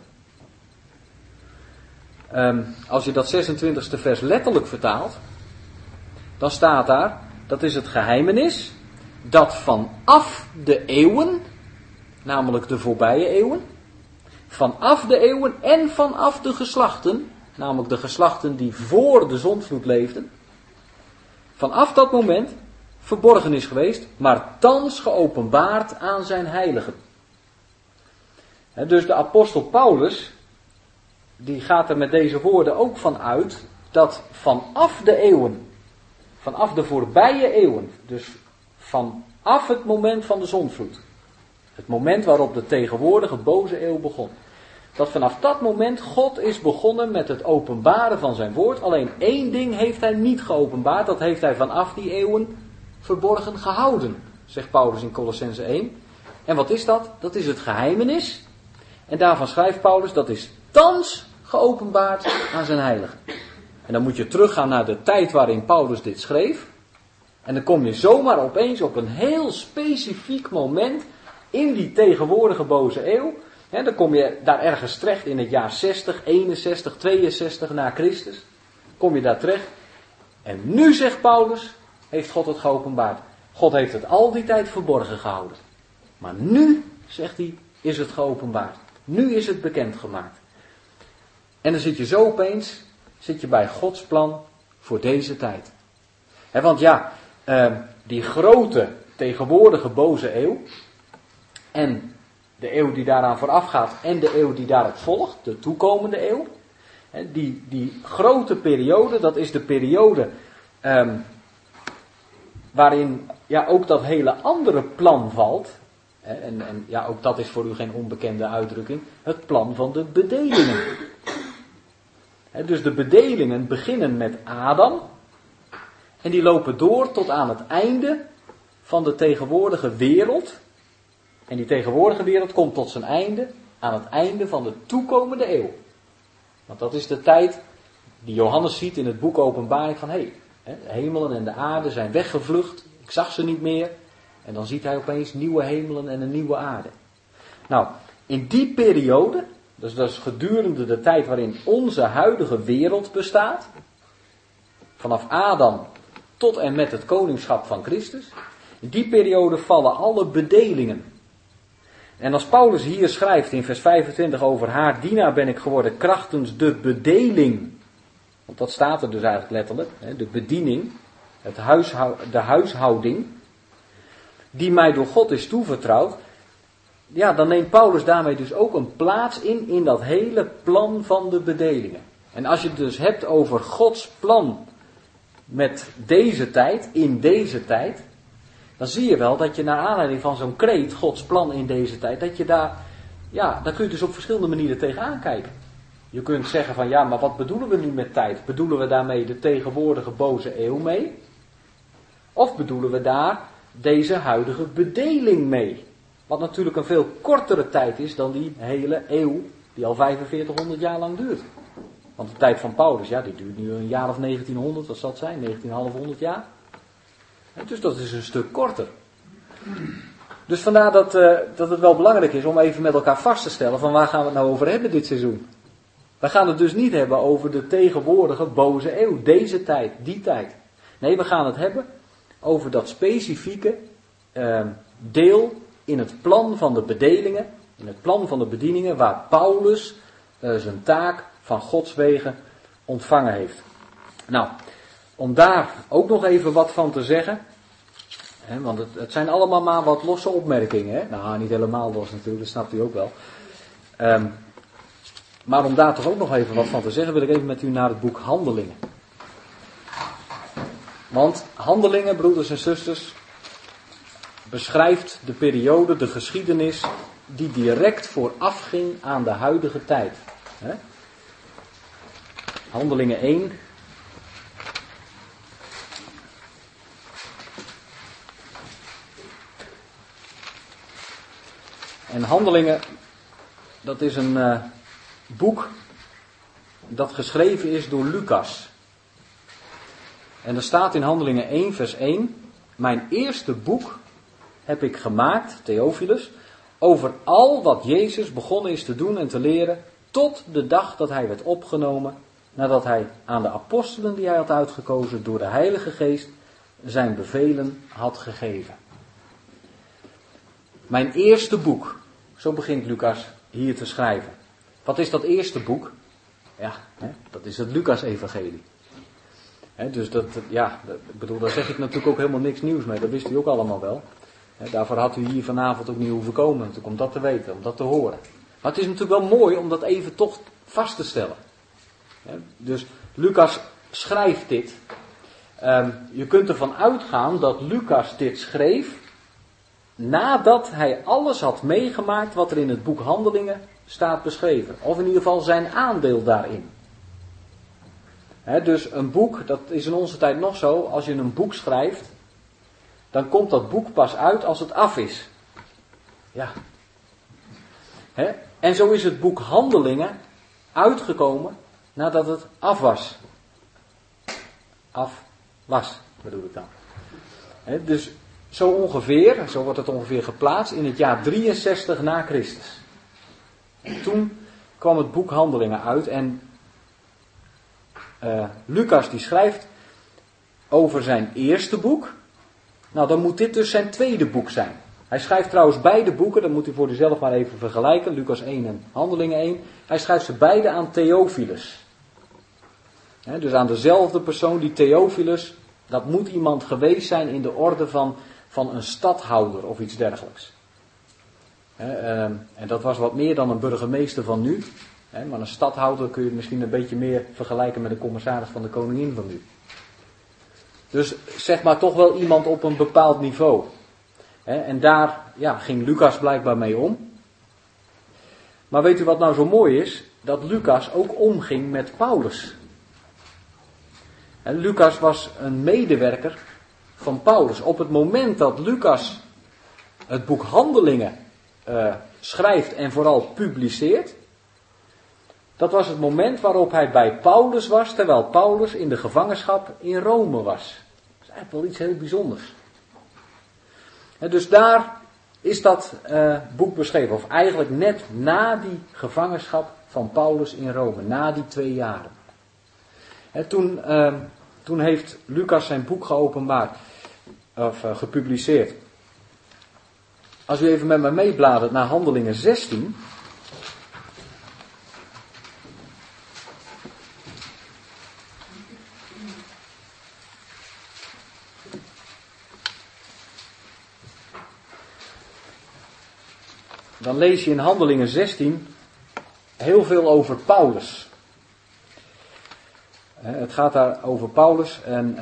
Als je dat 26e vers letterlijk vertaalt, dan staat daar, dat is het geheimenis, dat vanaf de eeuwen, namelijk de voorbije eeuwen, vanaf de eeuwen en vanaf de geslachten, namelijk de geslachten die voor de zondvloed leefden, vanaf dat moment verborgen is geweest, maar thans geopenbaard aan zijn heiligen. Dus de apostel Paulus, die gaat er met deze woorden ook van uit, dat vanaf de eeuwen, vanaf de voorbije eeuwen, dus vanaf het moment van de zondvloed, het moment waarop de tegenwoordige boze eeuw begon, dat vanaf dat moment God is begonnen met het openbaren van zijn woord. Alleen één ding heeft hij niet geopenbaard, dat heeft hij vanaf die eeuwen verborgen gehouden, zegt Paulus in Colossenzen 1. En wat is dat? Dat is het geheimenis. En daarvan schrijft Paulus, dat is thans geopenbaard aan zijn heiligen. En dan moet je teruggaan naar de tijd waarin Paulus dit schreef. En dan kom je zomaar opeens op een heel specifiek moment in die tegenwoordige boze eeuw. En dan kom je daar ergens terecht in het jaar 60, 61, 62 na Christus. Kom je daar terecht. En nu, zegt Paulus, heeft God het geopenbaard. God heeft het al die tijd verborgen gehouden. Maar nu, zegt hij, is het geopenbaard. Nu is het bekendgemaakt. En dan zit je zo opeens, bij Gods plan voor deze tijd. Want ja, die grote tegenwoordige boze eeuw en de eeuw die daaraan vooraf gaat en de eeuw die daarop volgt, de toekomende eeuw. Die grote periode, dat is de periode waarin ja ook dat hele andere plan valt. En ja, ook dat is voor u geen onbekende uitdrukking. Het plan van de bedelingen. Dus de bedelingen beginnen met Adam. En die lopen door tot aan het einde van de tegenwoordige wereld. En die tegenwoordige wereld komt tot zijn einde aan het einde van de toekomende eeuw. Want dat is de tijd die Johannes ziet in het boek Openbaring van de hemelen en de aarde zijn weggevlucht. Ik zag ze niet meer. En dan ziet hij opeens nieuwe hemelen en een nieuwe aarde. Nou, in die periode, dus dat is gedurende de tijd waarin onze huidige wereld bestaat. Vanaf Adam tot en met het koningschap van Christus. In die periode vallen alle bedelingen. En als Paulus hier schrijft in vers 25 over haar dienaar ben ik geworden krachtens de bedeling. Want dat staat er dus eigenlijk letterlijk. De bediening, de huishouding. Die mij door God is toevertrouwd. Ja, dan neemt Paulus daarmee dus ook een plaats in dat hele plan van de bedelingen. En als je het dus hebt over Gods plan met deze tijd, in deze tijd, dan zie je wel dat je naar aanleiding van zo'n kreet, Gods plan in deze tijd, dat je daar kun je dus op verschillende manieren tegenaan kijken. Je kunt zeggen van ja, maar wat bedoelen we nu met tijd? Bedoelen we daarmee de tegenwoordige boze eeuw mee? Of bedoelen we daar deze huidige bedeling mee? Wat natuurlijk een veel kortere tijd is dan die hele eeuw die al 4500 jaar lang duurt. Want de tijd van Paulus, ja, die duurt nu een jaar of 1900, wat zal het zijn? 1900 jaar. Dus dat is een stuk korter. Dus vandaar dat het wel belangrijk is om even met elkaar vast te stellen van waar gaan we het nou over hebben dit seizoen. We gaan het dus niet hebben over de tegenwoordige boze eeuw, deze tijd, die tijd. Nee, we gaan het hebben over dat specifieke deel in het plan van de bedelingen, in het plan van de bedieningen waar Paulus zijn taak van Gods wegen ontvangen heeft. Nou, om daar ook nog even wat van te zeggen. Want het zijn allemaal maar wat losse opmerkingen. Hè? Nou, niet helemaal los natuurlijk, dat snapt u ook wel. Maar om daar toch ook nog even wat van te zeggen, wil ik even met u naar het boek Handelingen. Want Handelingen, broeders en zusters, beschrijft de periode, de geschiedenis, die direct voorafging aan de huidige tijd. Hè? Handelingen 1. En Handelingen, dat is een boek dat geschreven is door Lucas. En er staat in Handelingen 1 vers 1, mijn eerste boek heb ik gemaakt, Theophilus, over al wat Jezus begonnen is te doen en te leren, tot de dag dat hij werd opgenomen, nadat hij aan de apostelen die hij had uitgekozen door de Heilige Geest zijn bevelen had gegeven. Mijn eerste boek, zo begint Lucas hier te schrijven. Wat is dat eerste boek? Ja, dat is het Lucas-evangelie. Dus daar zeg ik natuurlijk ook helemaal niks nieuws mee, dat wist u ook allemaal wel. Daarvoor had u hier vanavond ook niet hoeven komen, natuurlijk, om dat te weten, om dat te horen. Maar het is natuurlijk wel mooi om dat even toch vast te stellen. Dus Lucas schrijft dit. Je kunt ervan uitgaan dat Lucas dit schreef nadat hij alles had meegemaakt wat er in het boek Handelingen staat beschreven. Of in ieder geval zijn aandeel daarin. Dus een boek, dat is in onze tijd nog zo, als je een boek schrijft, dan komt dat boek pas uit als het af is. Ja. En zo is het boek Handelingen uitgekomen nadat het af was. Af was, bedoel ik dan. Dus zo ongeveer, zo wordt het ongeveer geplaatst, in het jaar 63 na Christus. En toen kwam het boek Handelingen uit en Lucas die schrijft over zijn eerste boek. Nou, dan moet dit dus zijn tweede boek zijn. Hij schrijft trouwens beide boeken, dat moet u voor uzelf maar even vergelijken, Lucas 1 en Handelingen 1. Hij schrijft ze beide aan Theophilus. Dus aan dezelfde persoon, die Theophilus, dat moet iemand geweest zijn in de orde van een stadhouder of iets dergelijks. En dat was wat meer dan een burgemeester van nu. Maar een stadhouder kun je misschien een beetje meer vergelijken met een commissaris van de koningin van nu. Dus zeg maar toch wel iemand op een bepaald niveau. En daar ging Lucas blijkbaar mee om. Maar weet u wat nou zo mooi is? Dat Lucas ook omging met Paulus. En Lucas was een medewerker van Paulus. Op het moment dat Lucas het boek Handelingen schrijft en vooral publiceert, dat was het moment waarop hij bij Paulus was, terwijl Paulus in de gevangenschap in Rome was. Dat is eigenlijk wel iets heel bijzonders. En dus daar is dat boek beschreven, of eigenlijk net na die gevangenschap van Paulus in Rome, na die 2 jaren. En toen heeft Lucas zijn boek geopenbaard, of gepubliceerd. Als u even met me meebladert naar Handelingen 16... dan lees je in Handelingen 16 heel veel over Paulus. Het gaat daar over Paulus en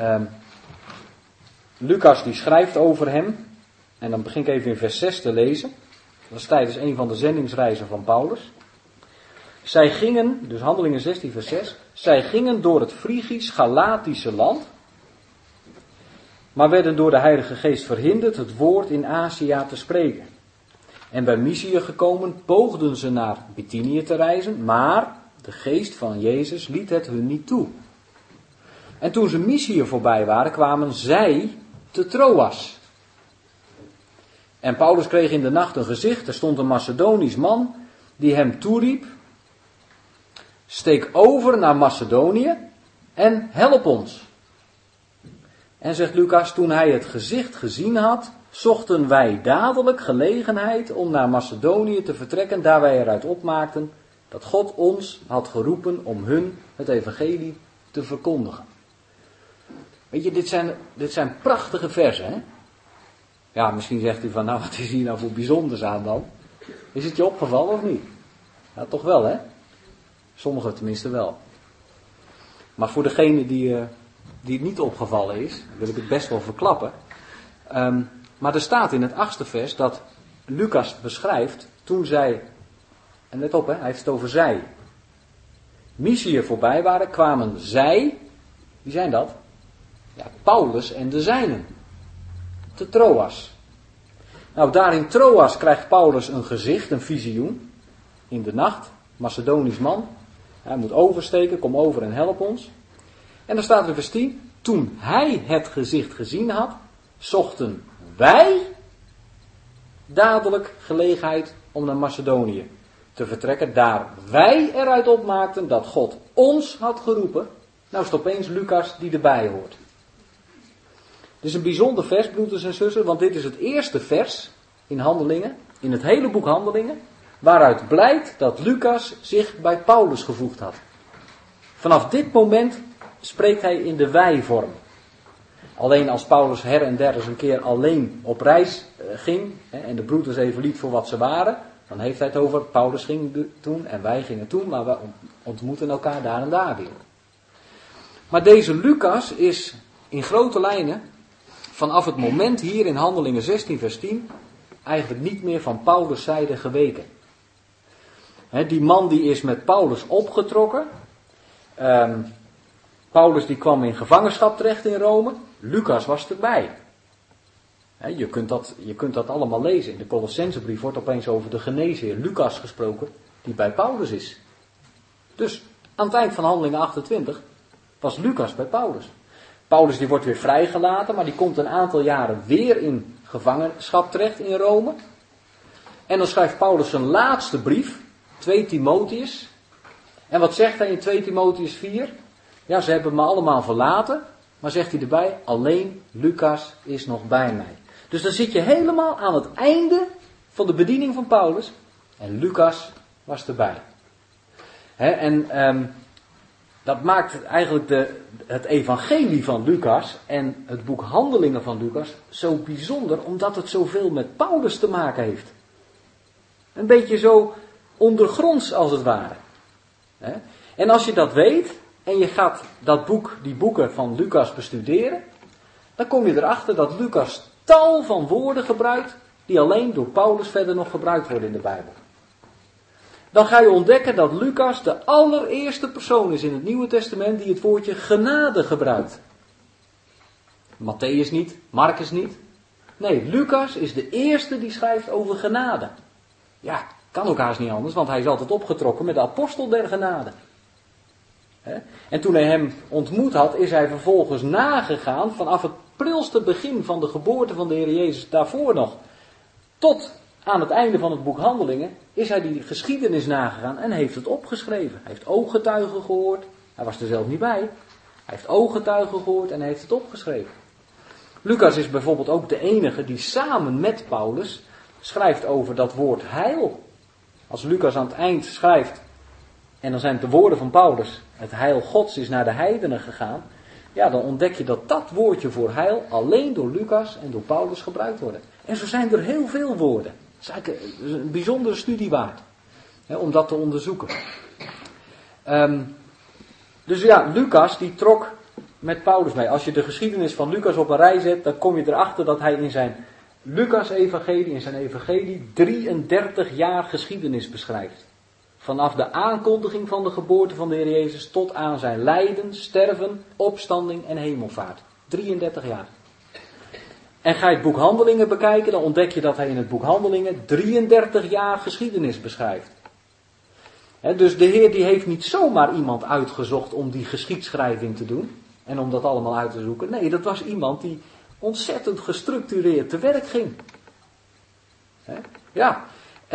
Lucas die schrijft over hem. En dan begin ik even in vers 6 te lezen. Dat is tijdens een van de zendingsreizen van Paulus. Zij gingen, dus Handelingen 16 vers 6. Zij gingen door het Frygisch-Galatische land, maar werden door de Heilige Geest verhinderd het woord in Azië te spreken. En bij Mysië gekomen poogden ze naar Bithynië te reizen, maar de geest van Jezus liet het hun niet toe. En toen ze Mysië voorbij waren, kwamen zij te Troas. En Paulus kreeg in de nacht een gezicht. Er stond een Macedonisch man die hem toeriep: steek over naar Macedonië en help ons. En zegt Lucas, toen hij het gezicht gezien had, zochten wij dadelijk gelegenheid om naar Macedonië te vertrekken, daar wij eruit opmaakten dat God ons had geroepen om hun het evangelie te verkondigen. Weet je, dit zijn prachtige versen, hè? Ja, misschien zegt u van, nou, wat is hier nou voor bijzonders aan dan? Is het je opgevallen of niet? Ja, toch wel, hè? Sommigen tenminste wel. Maar voor degene die het niet opgevallen is, wil ik het best wel verklappen. Maar er staat in het 8e vers dat Lucas beschrijft toen zij, en let op, hè, hij heeft het over zij, Mysië voorbij waren, kwamen zij, wie zijn dat? Ja, Paulus en de zijnen, te Troas. Nou, daar in Troas krijgt Paulus een gezicht, een visioen, in de nacht, Macedonisch man. Hij moet oversteken, kom over en help ons. En dan staat er vers 10, toen hij het gezicht gezien had, zochten wij dadelijk gelegenheid om naar Macedonië te vertrekken, daar wij eruit opmaakten dat God ons had geroepen. Nou is het opeens Lucas die erbij hoort. Dit is een bijzonder vers, broeders en zussen, want dit is het eerste vers in Handelingen, in het hele boek Handelingen, waaruit blijkt dat Lucas zich bij Paulus gevoegd had. Vanaf dit moment spreekt hij in de wij-vorm. Alleen als Paulus her en der eens een keer alleen op reis ging en de broeders even liet voor wat ze waren, dan heeft hij het over Paulus ging toen en wij gingen toen, maar we ontmoeten elkaar daar en daar weer. Maar deze Lucas is in grote lijnen vanaf het moment hier in Handelingen 16 vers 10 eigenlijk niet meer van Paulus' zijde geweken. Die man die is met Paulus opgetrokken. Paulus die kwam in gevangenschap terecht in Rome. Lucas was erbij. Je kunt dat allemaal lezen. In de Colossensebrief wordt opeens over de geneesheer Lucas gesproken, die bij Paulus is. Dus aan het eind van Handelingen 28 was Lucas bij Paulus. Paulus die wordt weer vrijgelaten, maar die komt een aantal jaren weer in gevangenschap terecht in Rome. En dan schrijft Paulus zijn laatste brief, 2 Timotheus. En wat zegt hij in 2 Timotheus 4? Ja, ze hebben me allemaal verlaten, maar zegt hij erbij, alleen Lucas is nog bij mij. Dus dan zit je helemaal aan het einde van de bediening van Paulus en Lucas was erbij. Dat maakt eigenlijk het evangelie van Lucas en het boek Handelingen van Lucas zo bijzonder, omdat het zoveel met Paulus te maken heeft. Een beetje zo ondergronds als het ware. En als je dat weet en je gaat die boeken van Lucas bestuderen, dan kom je erachter dat Lucas tal van woorden gebruikt die alleen door Paulus verder nog gebruikt worden in de Bijbel. Dan ga je ontdekken dat Lucas de allereerste persoon is in het Nieuwe Testament die het woordje genade gebruikt. Matthäus niet, Marcus niet. Nee, Lucas is de eerste die schrijft over genade. Ja, kan ook haast niet anders, want hij is altijd opgetrokken met de apostel der genade. En toen hij hem ontmoet had, is hij vervolgens nagegaan vanaf het prilste begin van de geboorte van de Heer Jezus, daarvoor nog, tot aan het einde van het boek Handelingen, is hij die geschiedenis nagegaan en heeft het opgeschreven. Hij heeft ooggetuigen gehoord, hij was er zelf niet bij. Hij heeft ooggetuigen gehoord en hij heeft het opgeschreven. Lucas is bijvoorbeeld ook de enige die samen met Paulus schrijft over dat woord heil. Als Lucas aan het eind schrijft, en dan zijn het de woorden van Paulus, het heil Gods is naar de heidenen gegaan, ja, dan ontdek je dat woordje voor heil alleen door Lucas en door Paulus gebruikt wordt. En zo zijn er heel veel woorden. Dat is eigenlijk een bijzondere studie waard, om dat te onderzoeken. Dus ja, Lucas die trok met Paulus mee. Als je de geschiedenis van Lucas op een rij zet, dan kom je erachter dat hij in zijn Lucas-evangelie, in zijn evangelie, 33 jaar geschiedenis beschrijft. Vanaf de aankondiging van de geboorte van de Heer Jezus tot aan zijn lijden, sterven, opstanding en hemelvaart. 33 jaar. En ga je het boek Handelingen bekijken, dan ontdek je dat hij in het boek Handelingen 33 jaar geschiedenis beschrijft. Dus de Heer die heeft niet zomaar iemand uitgezocht om die geschiedschrijving te doen en om dat allemaal uit te zoeken. Nee, dat was iemand die ontzettend gestructureerd te werk ging. Ja,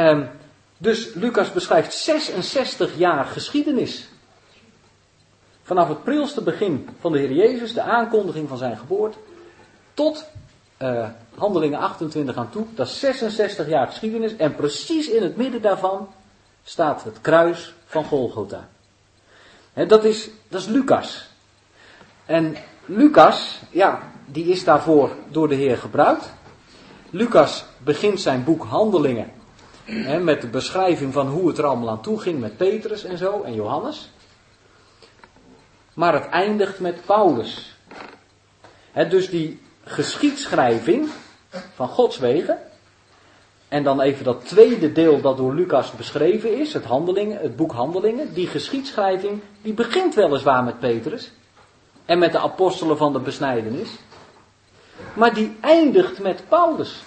dus Lucas beschrijft 66 jaar geschiedenis. Vanaf het prilste begin van de Heer Jezus, de aankondiging van zijn geboorte, tot Handelingen 28 aan toe. Dat is 66 jaar geschiedenis. En precies in het midden daarvan staat het kruis van Golgotha. Dat is Lucas. En Lucas, ja, die is daarvoor door de Heer gebruikt. Lucas begint zijn boek Handelingen met de beschrijving van hoe het er allemaal aan toe ging met Petrus en zo en Johannes. Maar het eindigt met Paulus. Dus die geschiedschrijving van Gods wegen. En dan even dat tweede deel dat door Lucas beschreven is, het boek Handelingen. Die geschiedschrijving, die begint weliswaar met Petrus. En met de apostelen van de besnijdenis. Maar die eindigt met Paulus.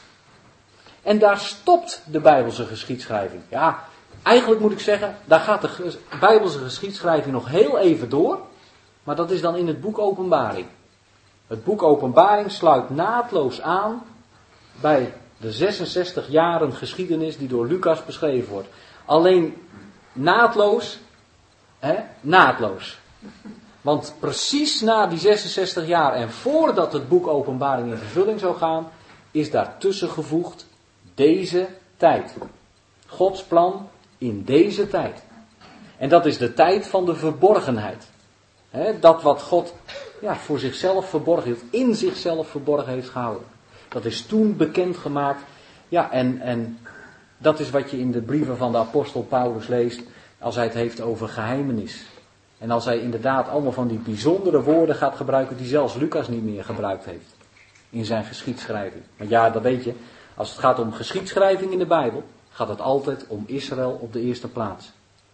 En daar stopt de Bijbelse geschiedschrijving. Ja, eigenlijk moet ik zeggen, daar gaat de Bijbelse geschiedschrijving nog heel even door. Maar dat is dan in het boek Openbaring. Het boek Openbaring sluit naadloos aan bij de 66 jaren geschiedenis die door Lucas beschreven wordt. Alleen naadloos, naadloos. Want precies na die 66 jaar en voordat het boek Openbaring in vervulling zou gaan, is daartussen gevoegd deze tijd. Gods plan in deze tijd. En dat is de tijd van de verborgenheid. Dat wat God voor zichzelf verborgen heeft, in zichzelf verborgen heeft gehouden. Dat is toen bekendgemaakt. Ja, en dat is wat je in de brieven van de apostel Paulus leest als hij het heeft over geheimenis. En als hij inderdaad allemaal van die bijzondere woorden gaat gebruiken die zelfs Lucas niet meer gebruikt heeft in zijn geschiedschrijving. Want ja, dat weet je, als het gaat om geschiedschrijving in de Bijbel, gaat het altijd om Israël op de eerste plaats.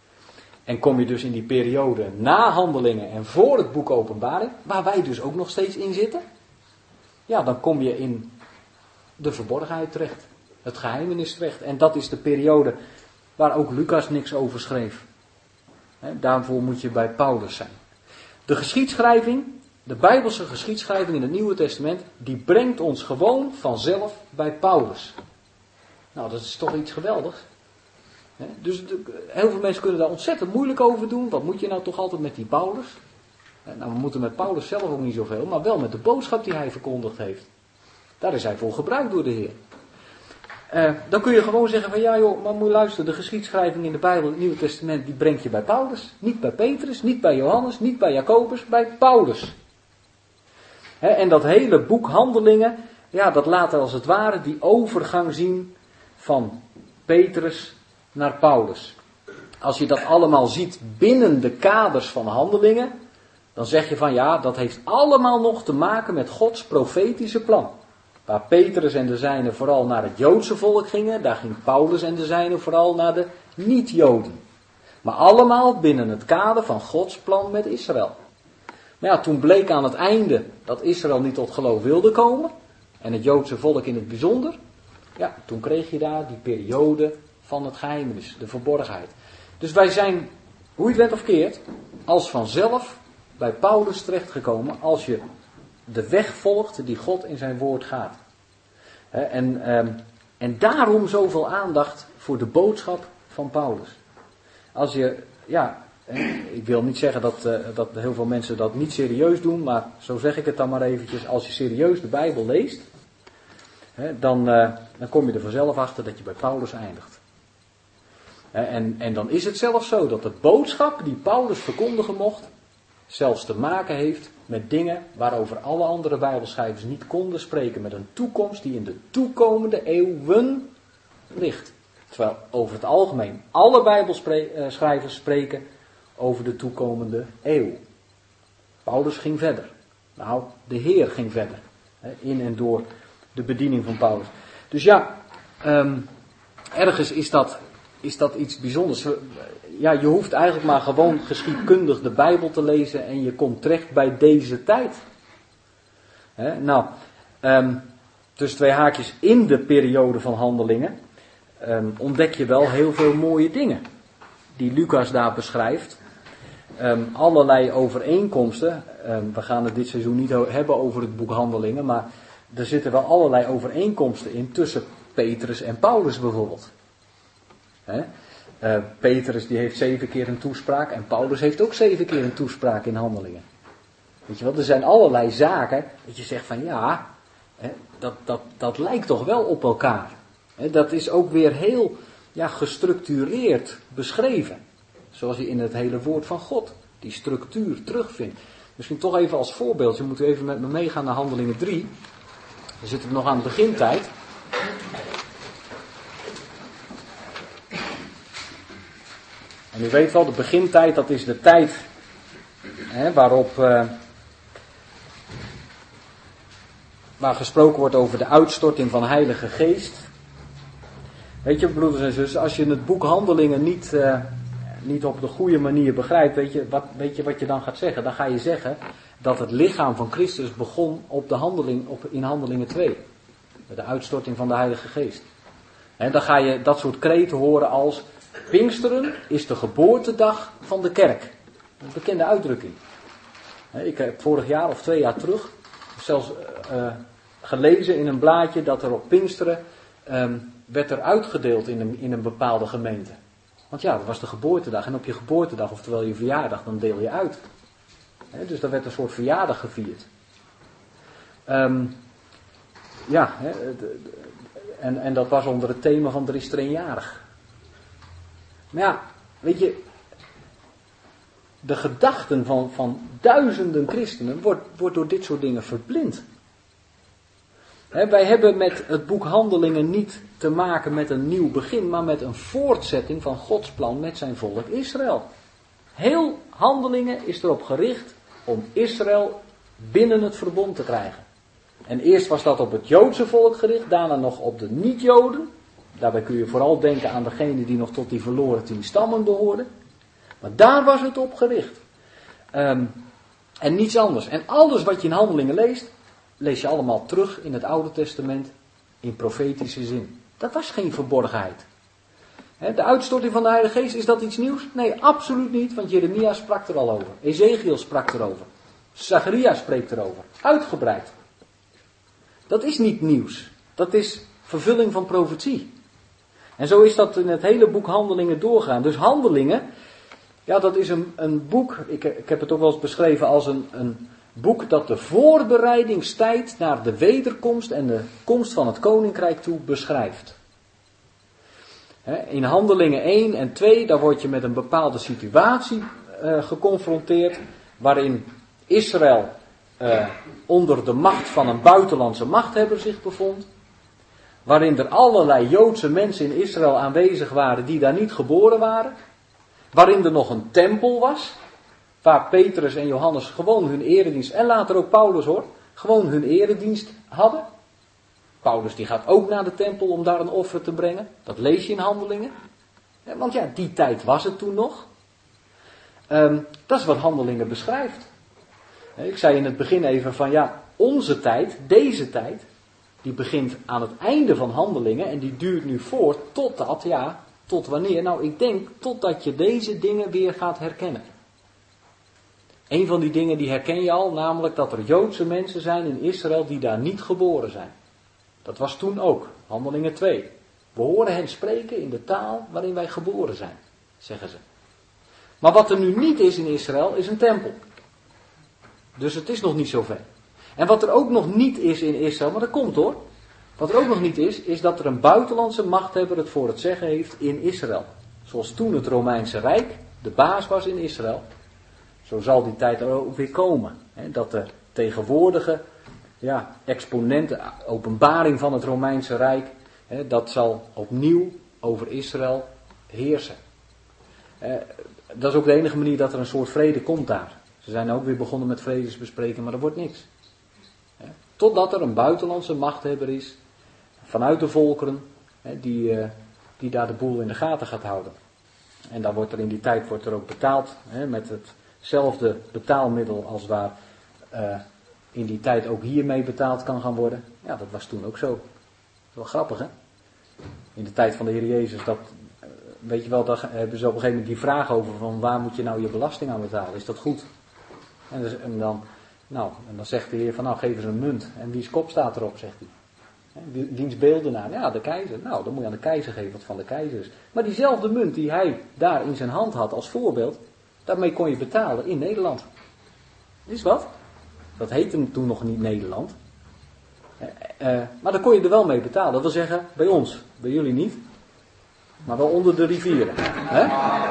En kom je dus in die periode na Handelingen en voor het boek Openbaring, waar wij dus ook nog steeds in zitten, ja, dan kom je in de verborgenheid terecht. Het geheimenis terecht. En dat is de periode waar ook Lucas niks over schreef. Daarvoor moet je bij Paulus zijn. De geschiedschrijving, de Bijbelse geschiedschrijving in het Nieuwe Testament, die brengt ons gewoon vanzelf bij Paulus. Nou, dat is toch iets geweldigs. Dus heel veel mensen kunnen daar ontzettend moeilijk over doen. Wat moet je nou toch altijd met die Paulus? Nou, we moeten met Paulus zelf ook niet zoveel, maar wel met de boodschap die hij verkondigd heeft. Daar is hij voor gebruikt door de Heer. Dan kun je gewoon zeggen van ja joh, maar moet je luisteren, de geschiedschrijving in de Bijbel, het Nieuwe Testament, die brengt je bij Paulus. Niet bij Petrus, niet bij Johannes, niet bij Jacobus, bij Paulus. En dat hele boek Handelingen, ja, dat laat als het ware die overgang zien van Petrus naar Paulus. Als je dat allemaal ziet binnen de kaders van Handelingen, dan zeg je van ja, dat heeft allemaal nog te maken met Gods profetische plan. Waar Petrus en de zijnen vooral naar het Joodse volk gingen, daar ging Paulus en de zijnen vooral naar de niet-Joden. Maar allemaal binnen het kader van Gods plan met Israël. Maar ja, toen bleek aan het einde dat Israël niet tot geloof wilde komen, en het Joodse volk in het bijzonder, ja, toen kreeg je daar die periode van het geheimenis, de verborgenheid. Dus wij zijn, hoe je het went of keert, als vanzelf bij Paulus terechtgekomen als je de weg volgt die God in zijn woord gaat. En daarom zoveel aandacht voor de boodschap van Paulus. Als je, ja, ik wil niet zeggen dat heel veel mensen dat niet serieus doen, maar zo zeg ik het dan maar eventjes. Als je serieus de Bijbel leest, dan kom je er vanzelf achter dat je bij Paulus eindigt. En dan is het zelfs zo dat de boodschap die Paulus verkondigen mocht, zelfs te maken heeft met dingen waarover alle andere Bijbelschrijvers niet konden spreken. Met een toekomst die in de toekomende eeuwen ligt. Terwijl over het algemeen alle Bijbelschrijvers spreken over de toekomende eeuw. Paulus ging verder. Nou, de Heer ging verder. In en door de bediening van Paulus. Dus ja, ergens is dat iets bijzonders. Ja, je hoeft eigenlijk maar gewoon geschiedkundig de Bijbel te lezen en je komt terecht bij deze tijd. Nou, tussen twee haakjes in de periode van Handelingen ontdek je wel heel veel mooie dingen die Lucas daar beschrijft. Allerlei overeenkomsten. We gaan het dit seizoen niet hebben over het boek Handelingen, maar er zitten wel allerlei overeenkomsten in tussen Petrus en Paulus bijvoorbeeld. Petrus die heeft 7 keer een toespraak en Paulus heeft ook 7 keer een toespraak in Handelingen. Weet je wel, er zijn allerlei zaken dat je zegt van ja, dat lijkt toch wel op elkaar. Dat is ook weer heel gestructureerd beschreven. Zoals je in het hele woord van God die structuur terugvindt. Misschien toch even als voorbeeldje, moet u even met me meegaan naar Handelingen 3. Dan zitten we nog aan de begintijd. En u weet wel, de begintijd, dat is de tijd waarop waar gesproken wordt over de uitstorting van Heilige Geest. Weet je, broeders en zussen, als je het boek Handelingen niet op de goede manier begrijpt, weet je wat je dan gaat zeggen? Dan ga je zeggen dat het lichaam van Christus begon in Handelingen 2. Met de uitstorting van de Heilige Geest. En dan ga je dat soort kreten horen als Pinksteren is de geboortedag van de kerk. Dat is een bekende uitdrukking. Ik heb vorig jaar of 2 jaar terug zelfs gelezen in een blaadje dat er op Pinksteren werd er uitgedeeld in een bepaalde gemeente. Want ja, dat was de geboortedag. En op je geboortedag, oftewel je verjaardag, dan deel je uit. Dus daar werd een soort verjaardag gevierd. En dat was onder het thema van er is er een jarig. Maar ja, weet je, de gedachten van duizenden christenen wordt door dit soort dingen verblind. Wij hebben met het boek Handelingen niet te maken met een nieuw begin, maar met een voortzetting van Gods plan met zijn volk Israël. Heel Handelingen is erop gericht om Israël binnen het verbond te krijgen. En eerst was dat op het Joodse volk gericht, daarna nog op de niet-Joden. Daarbij kun je vooral denken aan degenen die nog tot die verloren 10 stammen behoorden. Maar daar was het op gericht. En niets anders. En alles wat je in Handelingen leest, lees je allemaal terug in het Oude Testament in profetische zin. Dat was geen verborgenheid. De uitstorting van de Heilige Geest, is dat iets nieuws? Nee, absoluut niet, want Jeremia sprak er al over. Ezekiel sprak erover. Zacharia spreekt erover. Uitgebreid. Dat is niet nieuws. Dat is vervulling van profetie. En zo is dat in het hele boek Handelingen doorgaan. Dus Handelingen, ja, dat is een boek, ik heb het ook wel eens beschreven als een boek dat de voorbereidingstijd naar de wederkomst en de komst van het koninkrijk toe beschrijft. In Handelingen 1 en 2, daar word je met een bepaalde situatie geconfronteerd, waarin Israël onder de macht van een buitenlandse machthebber zich bevond. Waarin er allerlei Joodse mensen in Israël aanwezig waren die daar niet geboren waren. Waarin er nog een tempel was. Waar Petrus en Johannes gewoon hun eredienst, en later ook Paulus hoor, gewoon hun eredienst hadden. Paulus die gaat ook naar de tempel om daar een offer te brengen. Dat lees je in Handelingen. Want ja, die tijd was het toen nog. Dat is wat Handelingen beschrijft. Ik zei in het begin even van ja, onze tijd, deze tijd, die begint aan het einde van Handelingen en die duurt nu voort tot wanneer? Nou, ik denk totdat je deze dingen weer gaat herkennen. Een van die dingen die herken je al, namelijk dat er Joodse mensen zijn in Israël die daar niet geboren zijn. Dat was toen ook, Handelingen 2. We horen hen spreken in de taal waarin wij geboren zijn, zeggen ze. Maar wat er nu niet is in Israël, is een tempel. Dus het is nog niet zo ver. En wat er ook nog niet is in Israël, maar dat komt hoor. Wat er ook nog niet is dat er een buitenlandse machthebber het voor het zeggen heeft in Israël. Zoals toen het Romeinse Rijk de baas was in Israël. Zo zal die tijd er ook weer komen. Dat de tegenwoordige exponenten, openbaring van het Romeinse Rijk, dat zal opnieuw over Israël heersen. Dat is ook de enige manier dat er een soort vrede komt daar. Ze zijn ook weer begonnen met vredesbesprekingen, maar er wordt niks. Totdat er een buitenlandse machthebber is, vanuit de volkeren, die daar de boel in de gaten gaat houden. En dan wordt er in die tijd ook betaald, met hetzelfde betaalmiddel als waar in die tijd ook hiermee betaald kan gaan worden. Ja, dat was toen ook zo. Dat is wel grappig, hè? In de tijd van de Heer Jezus, weet je wel, daar hebben ze op een gegeven moment die vraag over van waar moet je nou je belasting aan betalen? Is dat goed? En dan zegt de Heer van nou geef eens een munt. En wie's kop staat erop, zegt hij. Wiens beeldenaar? Ja, de keizer. Nou, dan moet je aan de keizer geven wat van de keizer is. Maar diezelfde munt die hij daar in zijn hand had als voorbeeld, daarmee kon je betalen in Nederland. Is wat? Dat heette toen nog niet Nederland. Maar dan kon je er wel mee betalen. Dat wil zeggen, bij ons. Bij jullie niet. Maar wel onder de rivieren. Hè?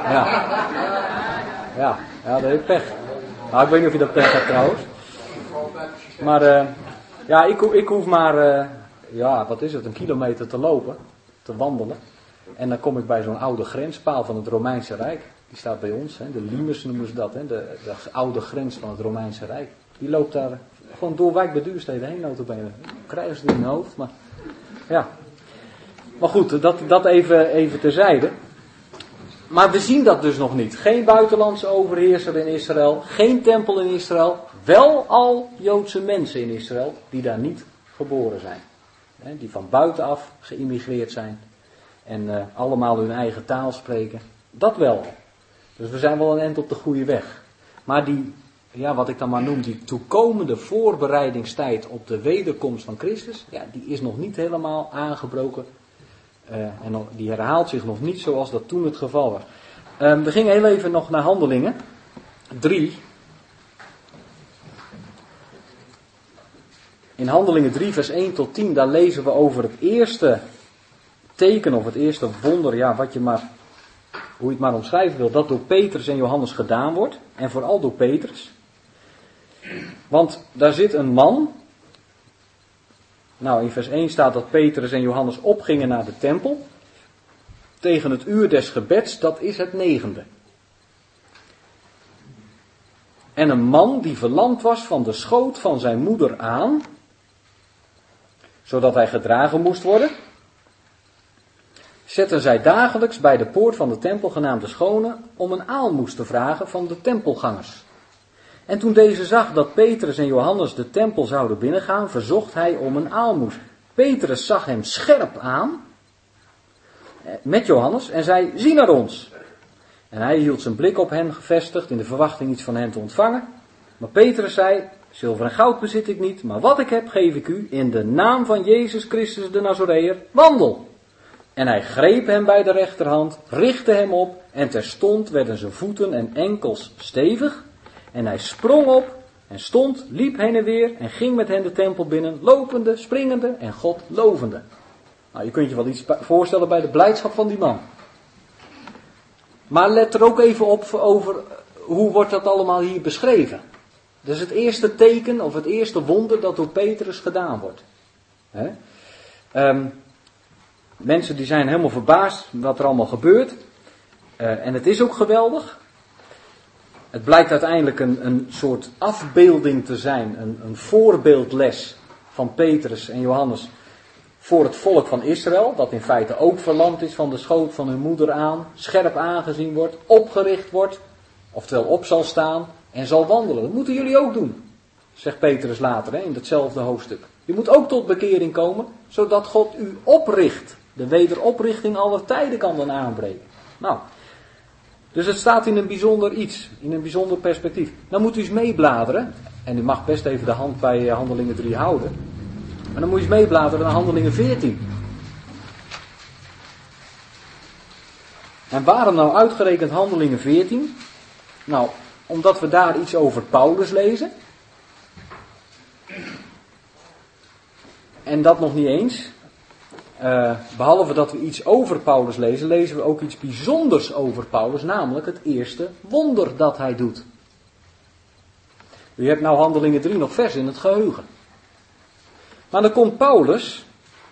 Ja, dat heeft pech. Nou, ik weet niet of je dat pech hebt trouwens. Maar ik hoef maar, wat is het, 1 kilometer te lopen. Te wandelen. En dan kom ik bij zo'n oude grenspaal van het Romeinse Rijk. Die staat bij ons. Hè? De Limes noemen ze dat. Hè? De oude grens van het Romeinse Rijk. Die loopt daar gewoon door Wijk bij Duurstede heen, notabene. Krijgen ze het in hun hoofd, maar ja. Maar goed, dat even terzijde. Maar we zien dat dus nog niet. Geen buitenlandse overheerser in Israël, geen tempel in Israël, wel al Joodse mensen in Israël die daar niet geboren zijn. Die van buitenaf geïmmigreerd zijn en allemaal hun eigen taal spreken. Dat wel. Dus we zijn wel een eind op de goede weg. Maar wat ik dan maar noem, die toekomende voorbereidingstijd op de wederkomst van Christus, die is nog niet helemaal aangebroken. En die herhaalt zich nog niet zoals dat toen het geval was. We gingen heel even nog naar Handelingen 3. In Handelingen 3 vers 1 tot 10, daar lezen we over het eerste teken of het eerste wonder, hoe je het maar omschrijven wil, dat door Petrus en Johannes gedaan wordt. En vooral door Petrus. Want daar zit een man. Nou, in vers 1 staat dat Petrus en Johannes opgingen naar de tempel. Tegen het uur des gebeds, dat is het 9e. En een man die verlamd was van de schoot van zijn moeder aan, zodat hij gedragen moest worden, zetten zij dagelijks bij de poort van de tempel genaamd de Schone om een aalmoes te vragen van de tempelgangers. En toen deze zag dat Petrus en Johannes de tempel zouden binnengaan, verzocht hij om een aalmoes. Petrus zag hem scherp aan met Johannes en zei, zie naar ons. En hij hield zijn blik op hen gevestigd in de verwachting iets van hen te ontvangen. Maar Petrus zei, zilver en goud bezit ik niet, maar wat ik heb geef ik u in de naam van Jezus Christus de Nazoreër, wandel. En hij greep hem bij de rechterhand, richtte hem op en terstond werden zijn voeten en enkels stevig. En hij sprong op en stond, liep heen en weer en ging met hen de tempel binnen, lopende, springende en God lovende. Nou, je kunt je wel iets voorstellen bij de blijdschap van die man. Maar let er ook even op over hoe wordt dat allemaal hier beschreven. Dat is het eerste teken of het eerste wonder dat door Petrus gedaan wordt. Mensen die zijn helemaal verbaasd wat er allemaal gebeurt. En het is ook geweldig. Het blijkt uiteindelijk een soort afbeelding te zijn, een voorbeeldles van Petrus en Johannes voor het volk van Israël, dat in feite ook verlamd is van de schoot van hun moeder aan, scherp aangezien wordt, opgericht wordt, oftewel op zal staan en zal wandelen. Dat moeten jullie ook doen, zegt Petrus later in datzelfde hoofdstuk. Je moet ook tot bekering komen, zodat God u opricht. De wederoprichting aller tijden kan dan aanbreken. Nou, dus het staat in een bijzonder iets, in een bijzonder perspectief. Dan moet u eens meebladeren, en u mag best even de hand bij Handelingen 3 houden. Maar dan moet je eens meebladeren naar Handelingen 14. En waarom nou uitgerekend Handelingen 14? Nou, omdat we daar iets over Paulus lezen. En dat nog niet eens. Behalve dat we iets over Paulus lezen, lezen we ook iets bijzonders over Paulus, namelijk het eerste wonder dat hij doet. U hebt nou Handelingen 3 nog vers in het geheugen. Maar dan komt Paulus,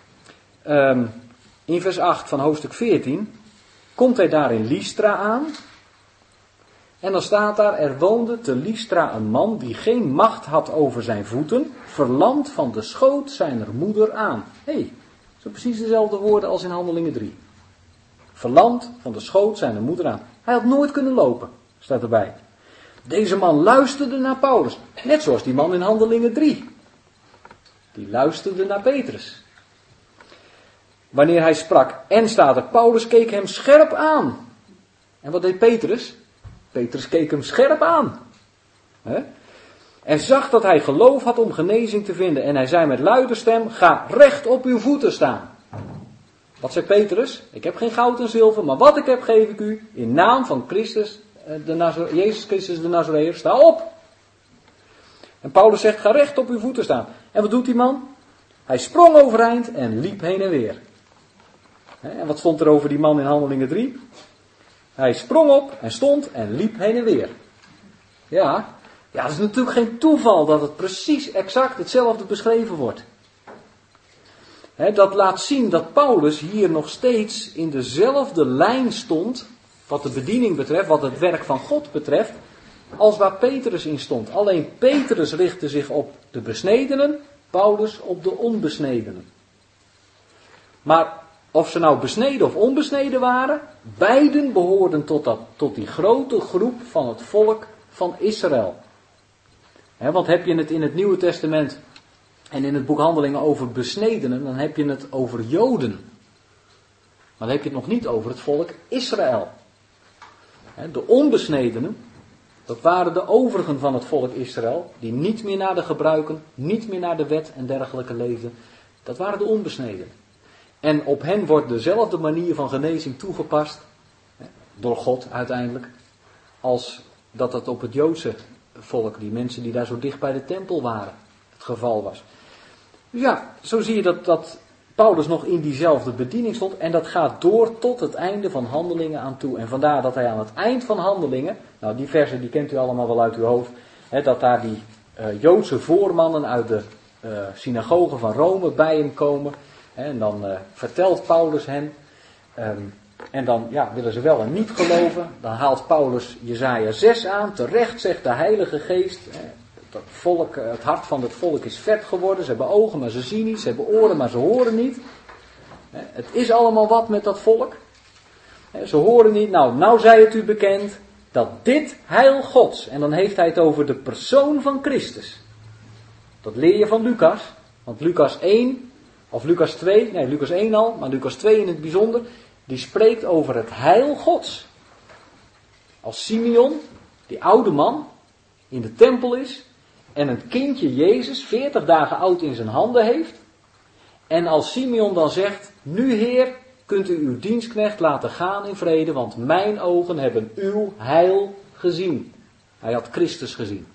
in vers 8 van hoofdstuk 14, komt hij daar in Lystra aan. En dan staat daar, er woonde te Lystra een man die geen macht had over zijn voeten, verlamd van de schoot zijner moeder aan. Hé, zo precies dezelfde woorden als in Handelingen 3. Verlamd van de schoot zijner moeder aan. Hij had nooit kunnen lopen, staat erbij. Deze man luisterde naar Paulus, net zoals die man in Handelingen 3. Die luisterde naar Petrus. Wanneer hij sprak, en staat er, Paulus keek hem scherp aan. En wat deed Petrus? Petrus keek hem scherp aan. En zag dat hij geloof had om genezing te vinden. En hij zei met luide stem, ga recht op uw voeten staan. Wat zei Petrus? Ik heb geen goud en zilver, maar wat ik heb geef ik u. In naam van Christus, Jezus Christus de Nazareër, sta op. En Paulus zegt, ga recht op uw voeten staan. En wat doet die man? Hij sprong overeind en liep heen en weer. En wat stond er over die man in Handelingen 3? Hij sprong op en stond en liep heen en weer. Ja, het is natuurlijk geen toeval dat het precies exact hetzelfde beschreven wordt. Dat laat zien dat Paulus hier nog steeds in dezelfde lijn stond, wat de bediening betreft, wat het werk van God betreft, als waar Petrus in stond. Alleen Petrus richtte zich op de besnedenen, Paulus op de onbesnedenen. Maar of ze nou besneden of onbesneden waren, beiden behoorden tot die grote groep van het volk van Israël. Want heb je het in het Nieuwe Testament en in het boek Handelingen over besnedenen, dan heb je het over Joden. Maar dan heb je het nog niet over het volk Israël. De onbesnedenen, dat waren de overigen van het volk Israël, die niet meer naar de gebruiken, niet meer naar de wet en dergelijke leefden. Dat waren de onbesnedenen. En op hen wordt dezelfde manier van genezing toegepast, door God uiteindelijk, als dat het op het Joodse volk, die mensen die daar zo dicht bij de tempel waren, het geval was. Dus ja, zo zie je dat Paulus nog in diezelfde bediening stond. En dat gaat door tot het einde van Handelingen aan toe. En vandaar dat hij aan het eind van Handelingen, nou die versen die kent u allemaal wel uit uw hoofd, dat daar die Joodse voormannen uit de synagoge van Rome bij hem komen. En dan vertelt Paulus hen. En dan willen ze wel en niet geloven. Dan haalt Paulus Jesaja 6 aan. Terecht zegt de Heilige Geest. Dat volk, het hart van het volk is vet geworden. Ze hebben ogen, maar ze zien niet. Ze hebben oren, maar ze horen niet. Het is allemaal wat met dat volk. Ze horen niet. Nou zij het u bekend dat dit heil Gods. En dan heeft hij het over de persoon van Christus. Dat leer je van Lucas. Want Lucas 1, of Lucas 2, nee Lucas 1 al, maar Lucas 2 in het bijzonder. Die spreekt over het heil Gods. Als Simeon, die oude man, in de tempel is. En een kindje Jezus, 40 dagen oud in zijn handen heeft. En als Simeon dan zegt, nu Heer, kunt u uw dienstknecht laten gaan in vrede, want mijn ogen hebben uw heil gezien. Hij had Christus gezien.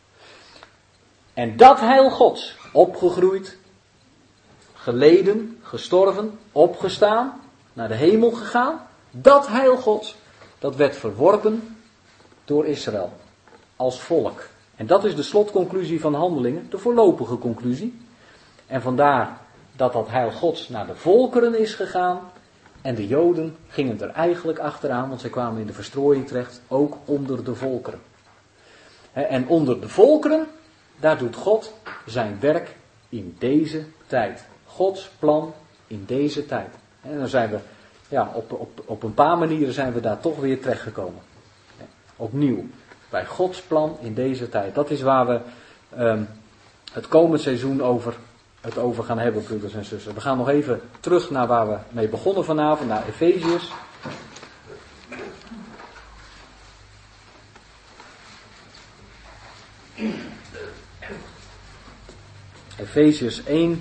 En dat heil Gods, opgegroeid, geleden, gestorven, opgestaan, naar de hemel gegaan. Dat heil Gods, dat werd verworpen door Israël als volk. En dat is de slotconclusie van Handelingen, de voorlopige conclusie. En vandaar dat dat heil Gods naar de volkeren is gegaan. En de Joden gingen er eigenlijk achteraan, want zij kwamen in de verstrooiing terecht, ook onder de volkeren. En onder de volkeren, daar doet God zijn werk in deze tijd. Gods plan in deze tijd. En dan zijn we, op een paar manieren zijn we daar toch weer terechtgekomen. Opnieuw, bij Gods plan in deze tijd. Dat is waar we het komend seizoen het over gaan hebben, broeders en zussen. We gaan nog even terug naar waar we mee begonnen vanavond, naar Efeziërs. Efeziërs 1.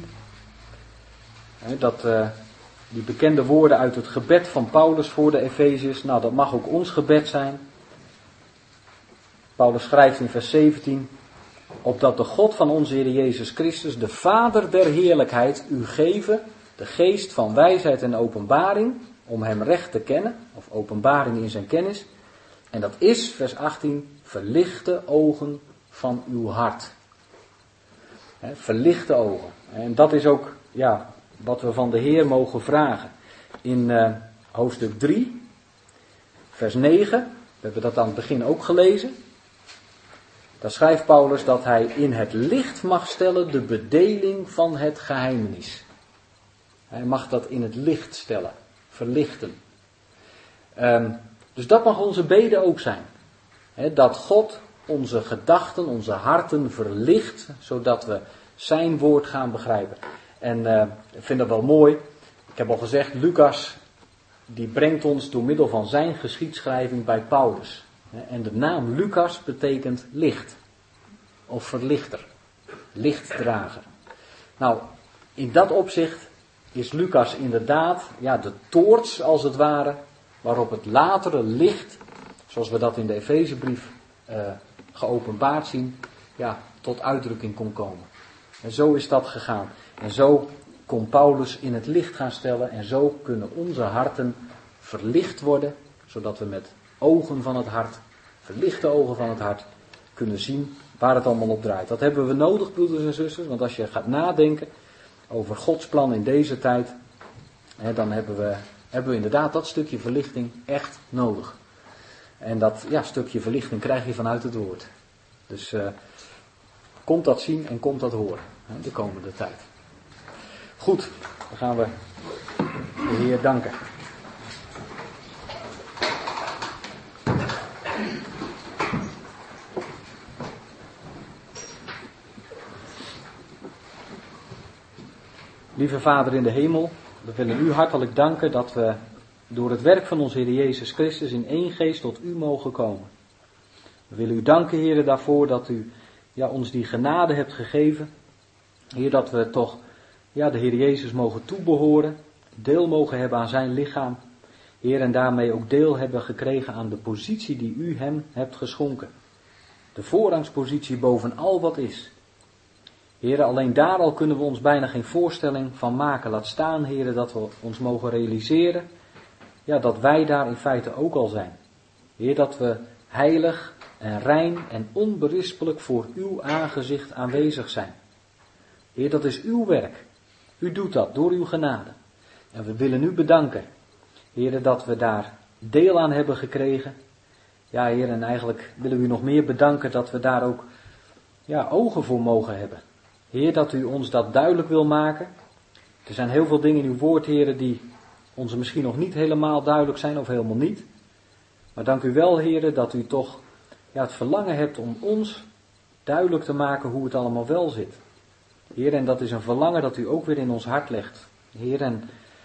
Die bekende woorden uit het gebed van Paulus voor de Efeziërs. Nou, dat mag ook ons gebed zijn. Paulus schrijft in vers 17. Opdat de God van onze Heer Jezus Christus, de Vader der heerlijkheid, u geven de geest van wijsheid en openbaring, om hem recht te kennen, of openbaring in zijn kennis. En dat is, vers 18, verlichte ogen van uw hart. Verlichte ogen. En dat is ook, wat we van de Heer mogen vragen. In hoofdstuk 3, vers 9, we hebben dat aan het begin ook gelezen. Daar schrijft Paulus dat hij in het licht mag stellen de bedeling van het geheimenis. Hij mag dat in het licht stellen, verlichten. Dus dat mag onze bede ook zijn. Dat God onze gedachten, onze harten verlicht, zodat we zijn woord gaan begrijpen. En ik vind dat wel mooi. Ik heb al gezegd, Lucas, die brengt ons door middel van zijn geschiedschrijving bij Paulus. En de naam Lucas betekent licht. of verlichter, lichtdrager. Nou, in dat opzicht is Lucas inderdaad de toorts als het ware, waarop het latere licht, zoals we dat in de Efezebrief geopenbaard zien, tot uitdrukking kon komen. En zo is dat gegaan. En zo kon Paulus in het licht gaan stellen en zo kunnen onze harten verlicht worden, zodat we met ogen van het hart, verlichte ogen van het hart, kunnen zien waar het allemaal op draait. Dat hebben we nodig, broeders en zusters, want als je gaat nadenken over Gods plan in deze tijd, dan hebben we inderdaad dat stukje verlichting echt nodig. En dat stukje verlichting krijg je vanuit het woord. Dus komt dat zien en komt dat horen de komende tijd. Goed, dan gaan we de Heer danken. Lieve Vader in de hemel, we willen u hartelijk danken dat we door het werk van onze Heer Jezus Christus in één geest tot u mogen komen. We willen u danken, Heer, daarvoor dat u ons die genade hebt gegeven. Heer, dat we toch de Heer Jezus mogen toebehoren, deel mogen hebben aan zijn lichaam. Heer, en daarmee ook deel hebben gekregen aan de positie die u hem hebt geschonken. De voorrangspositie boven al wat is. Heer, alleen daar al kunnen we ons bijna geen voorstelling van maken. Laat staan, Heer, dat we ons mogen realiseren, dat wij daar in feite ook al zijn. Heer, dat we heilig en rein en onberispelijk voor uw aangezicht aanwezig zijn. Heer, dat is uw werk. U doet dat door uw genade. En we willen u bedanken, Heer, dat we daar deel aan hebben gekregen. Ja, Heer, en eigenlijk willen we u nog meer bedanken dat we daar ook ogen voor mogen hebben. Heer, dat u ons dat duidelijk wil maken. Er zijn heel veel dingen in uw woord, Heer, die ons misschien nog niet helemaal duidelijk zijn of helemaal niet. Maar dank u wel, Heer, dat u toch het verlangen hebt om ons duidelijk te maken hoe het allemaal wel zit. Heer, en dat is een verlangen dat u ook weer in ons hart legt. Heer, en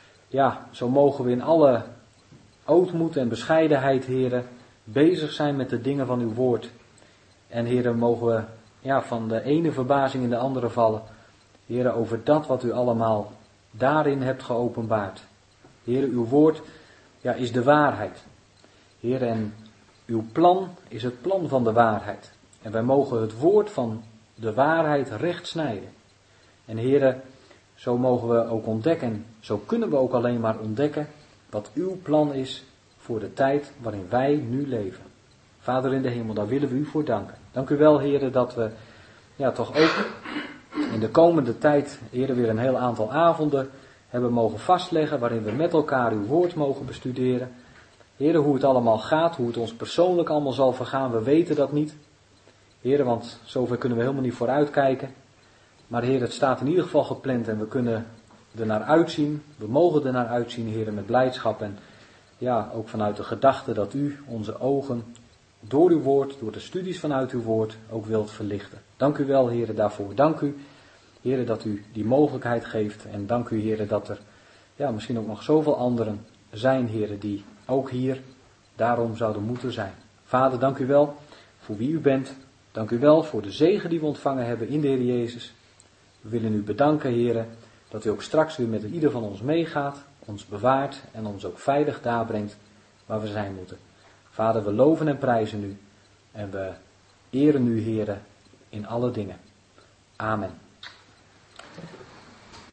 zo mogen we in alle ootmoed en bescheidenheid, Heer, bezig zijn met de dingen van uw woord. En Heer, mogen we van de ene verbazing in de andere vallen. Heer, over dat wat u allemaal daarin hebt geopenbaard. Heer, uw woord is de waarheid. Heer, en uw plan is het plan van de waarheid. En wij mogen het woord van de waarheid recht snijden. En Heer, zo mogen we ook ontdekken, zo kunnen we ook alleen maar ontdekken wat uw plan is voor de tijd waarin wij nu leven. Vader in de hemel, daar willen we u voor danken. Dank u wel, Heer, dat we toch ook in de komende tijd, Heer, weer een heel aantal avonden hebben mogen vastleggen waarin we met elkaar uw woord mogen bestuderen. Heer, hoe het allemaal gaat, hoe het ons persoonlijk allemaal zal vergaan, we weten dat niet. Heer, want zover kunnen we helemaal niet vooruitkijken. Maar Heer, het staat in ieder geval gepland en we kunnen er naar uitzien. We mogen er naar uitzien, Heer, met blijdschap en ook vanuit de gedachte dat u onze ogen door uw woord, door de studies vanuit uw woord ook wilt verlichten. Dank u wel, Heer, daarvoor. Dank u, Heer, dat u die mogelijkheid geeft. En dank u, Heer, dat er misschien ook nog zoveel anderen zijn, Heer, die ook hier daarom zouden moeten zijn. Vader, dank u wel voor wie u bent. Dank u wel voor de zegen die we ontvangen hebben in de Heer Jezus. We willen u bedanken, Heer, dat u ook straks weer met ieder van ons meegaat, ons bewaart en ons ook veilig daar brengt waar we zijn moeten. Vader, we loven en prijzen u en we eren u, Heer, in alle dingen. Amen.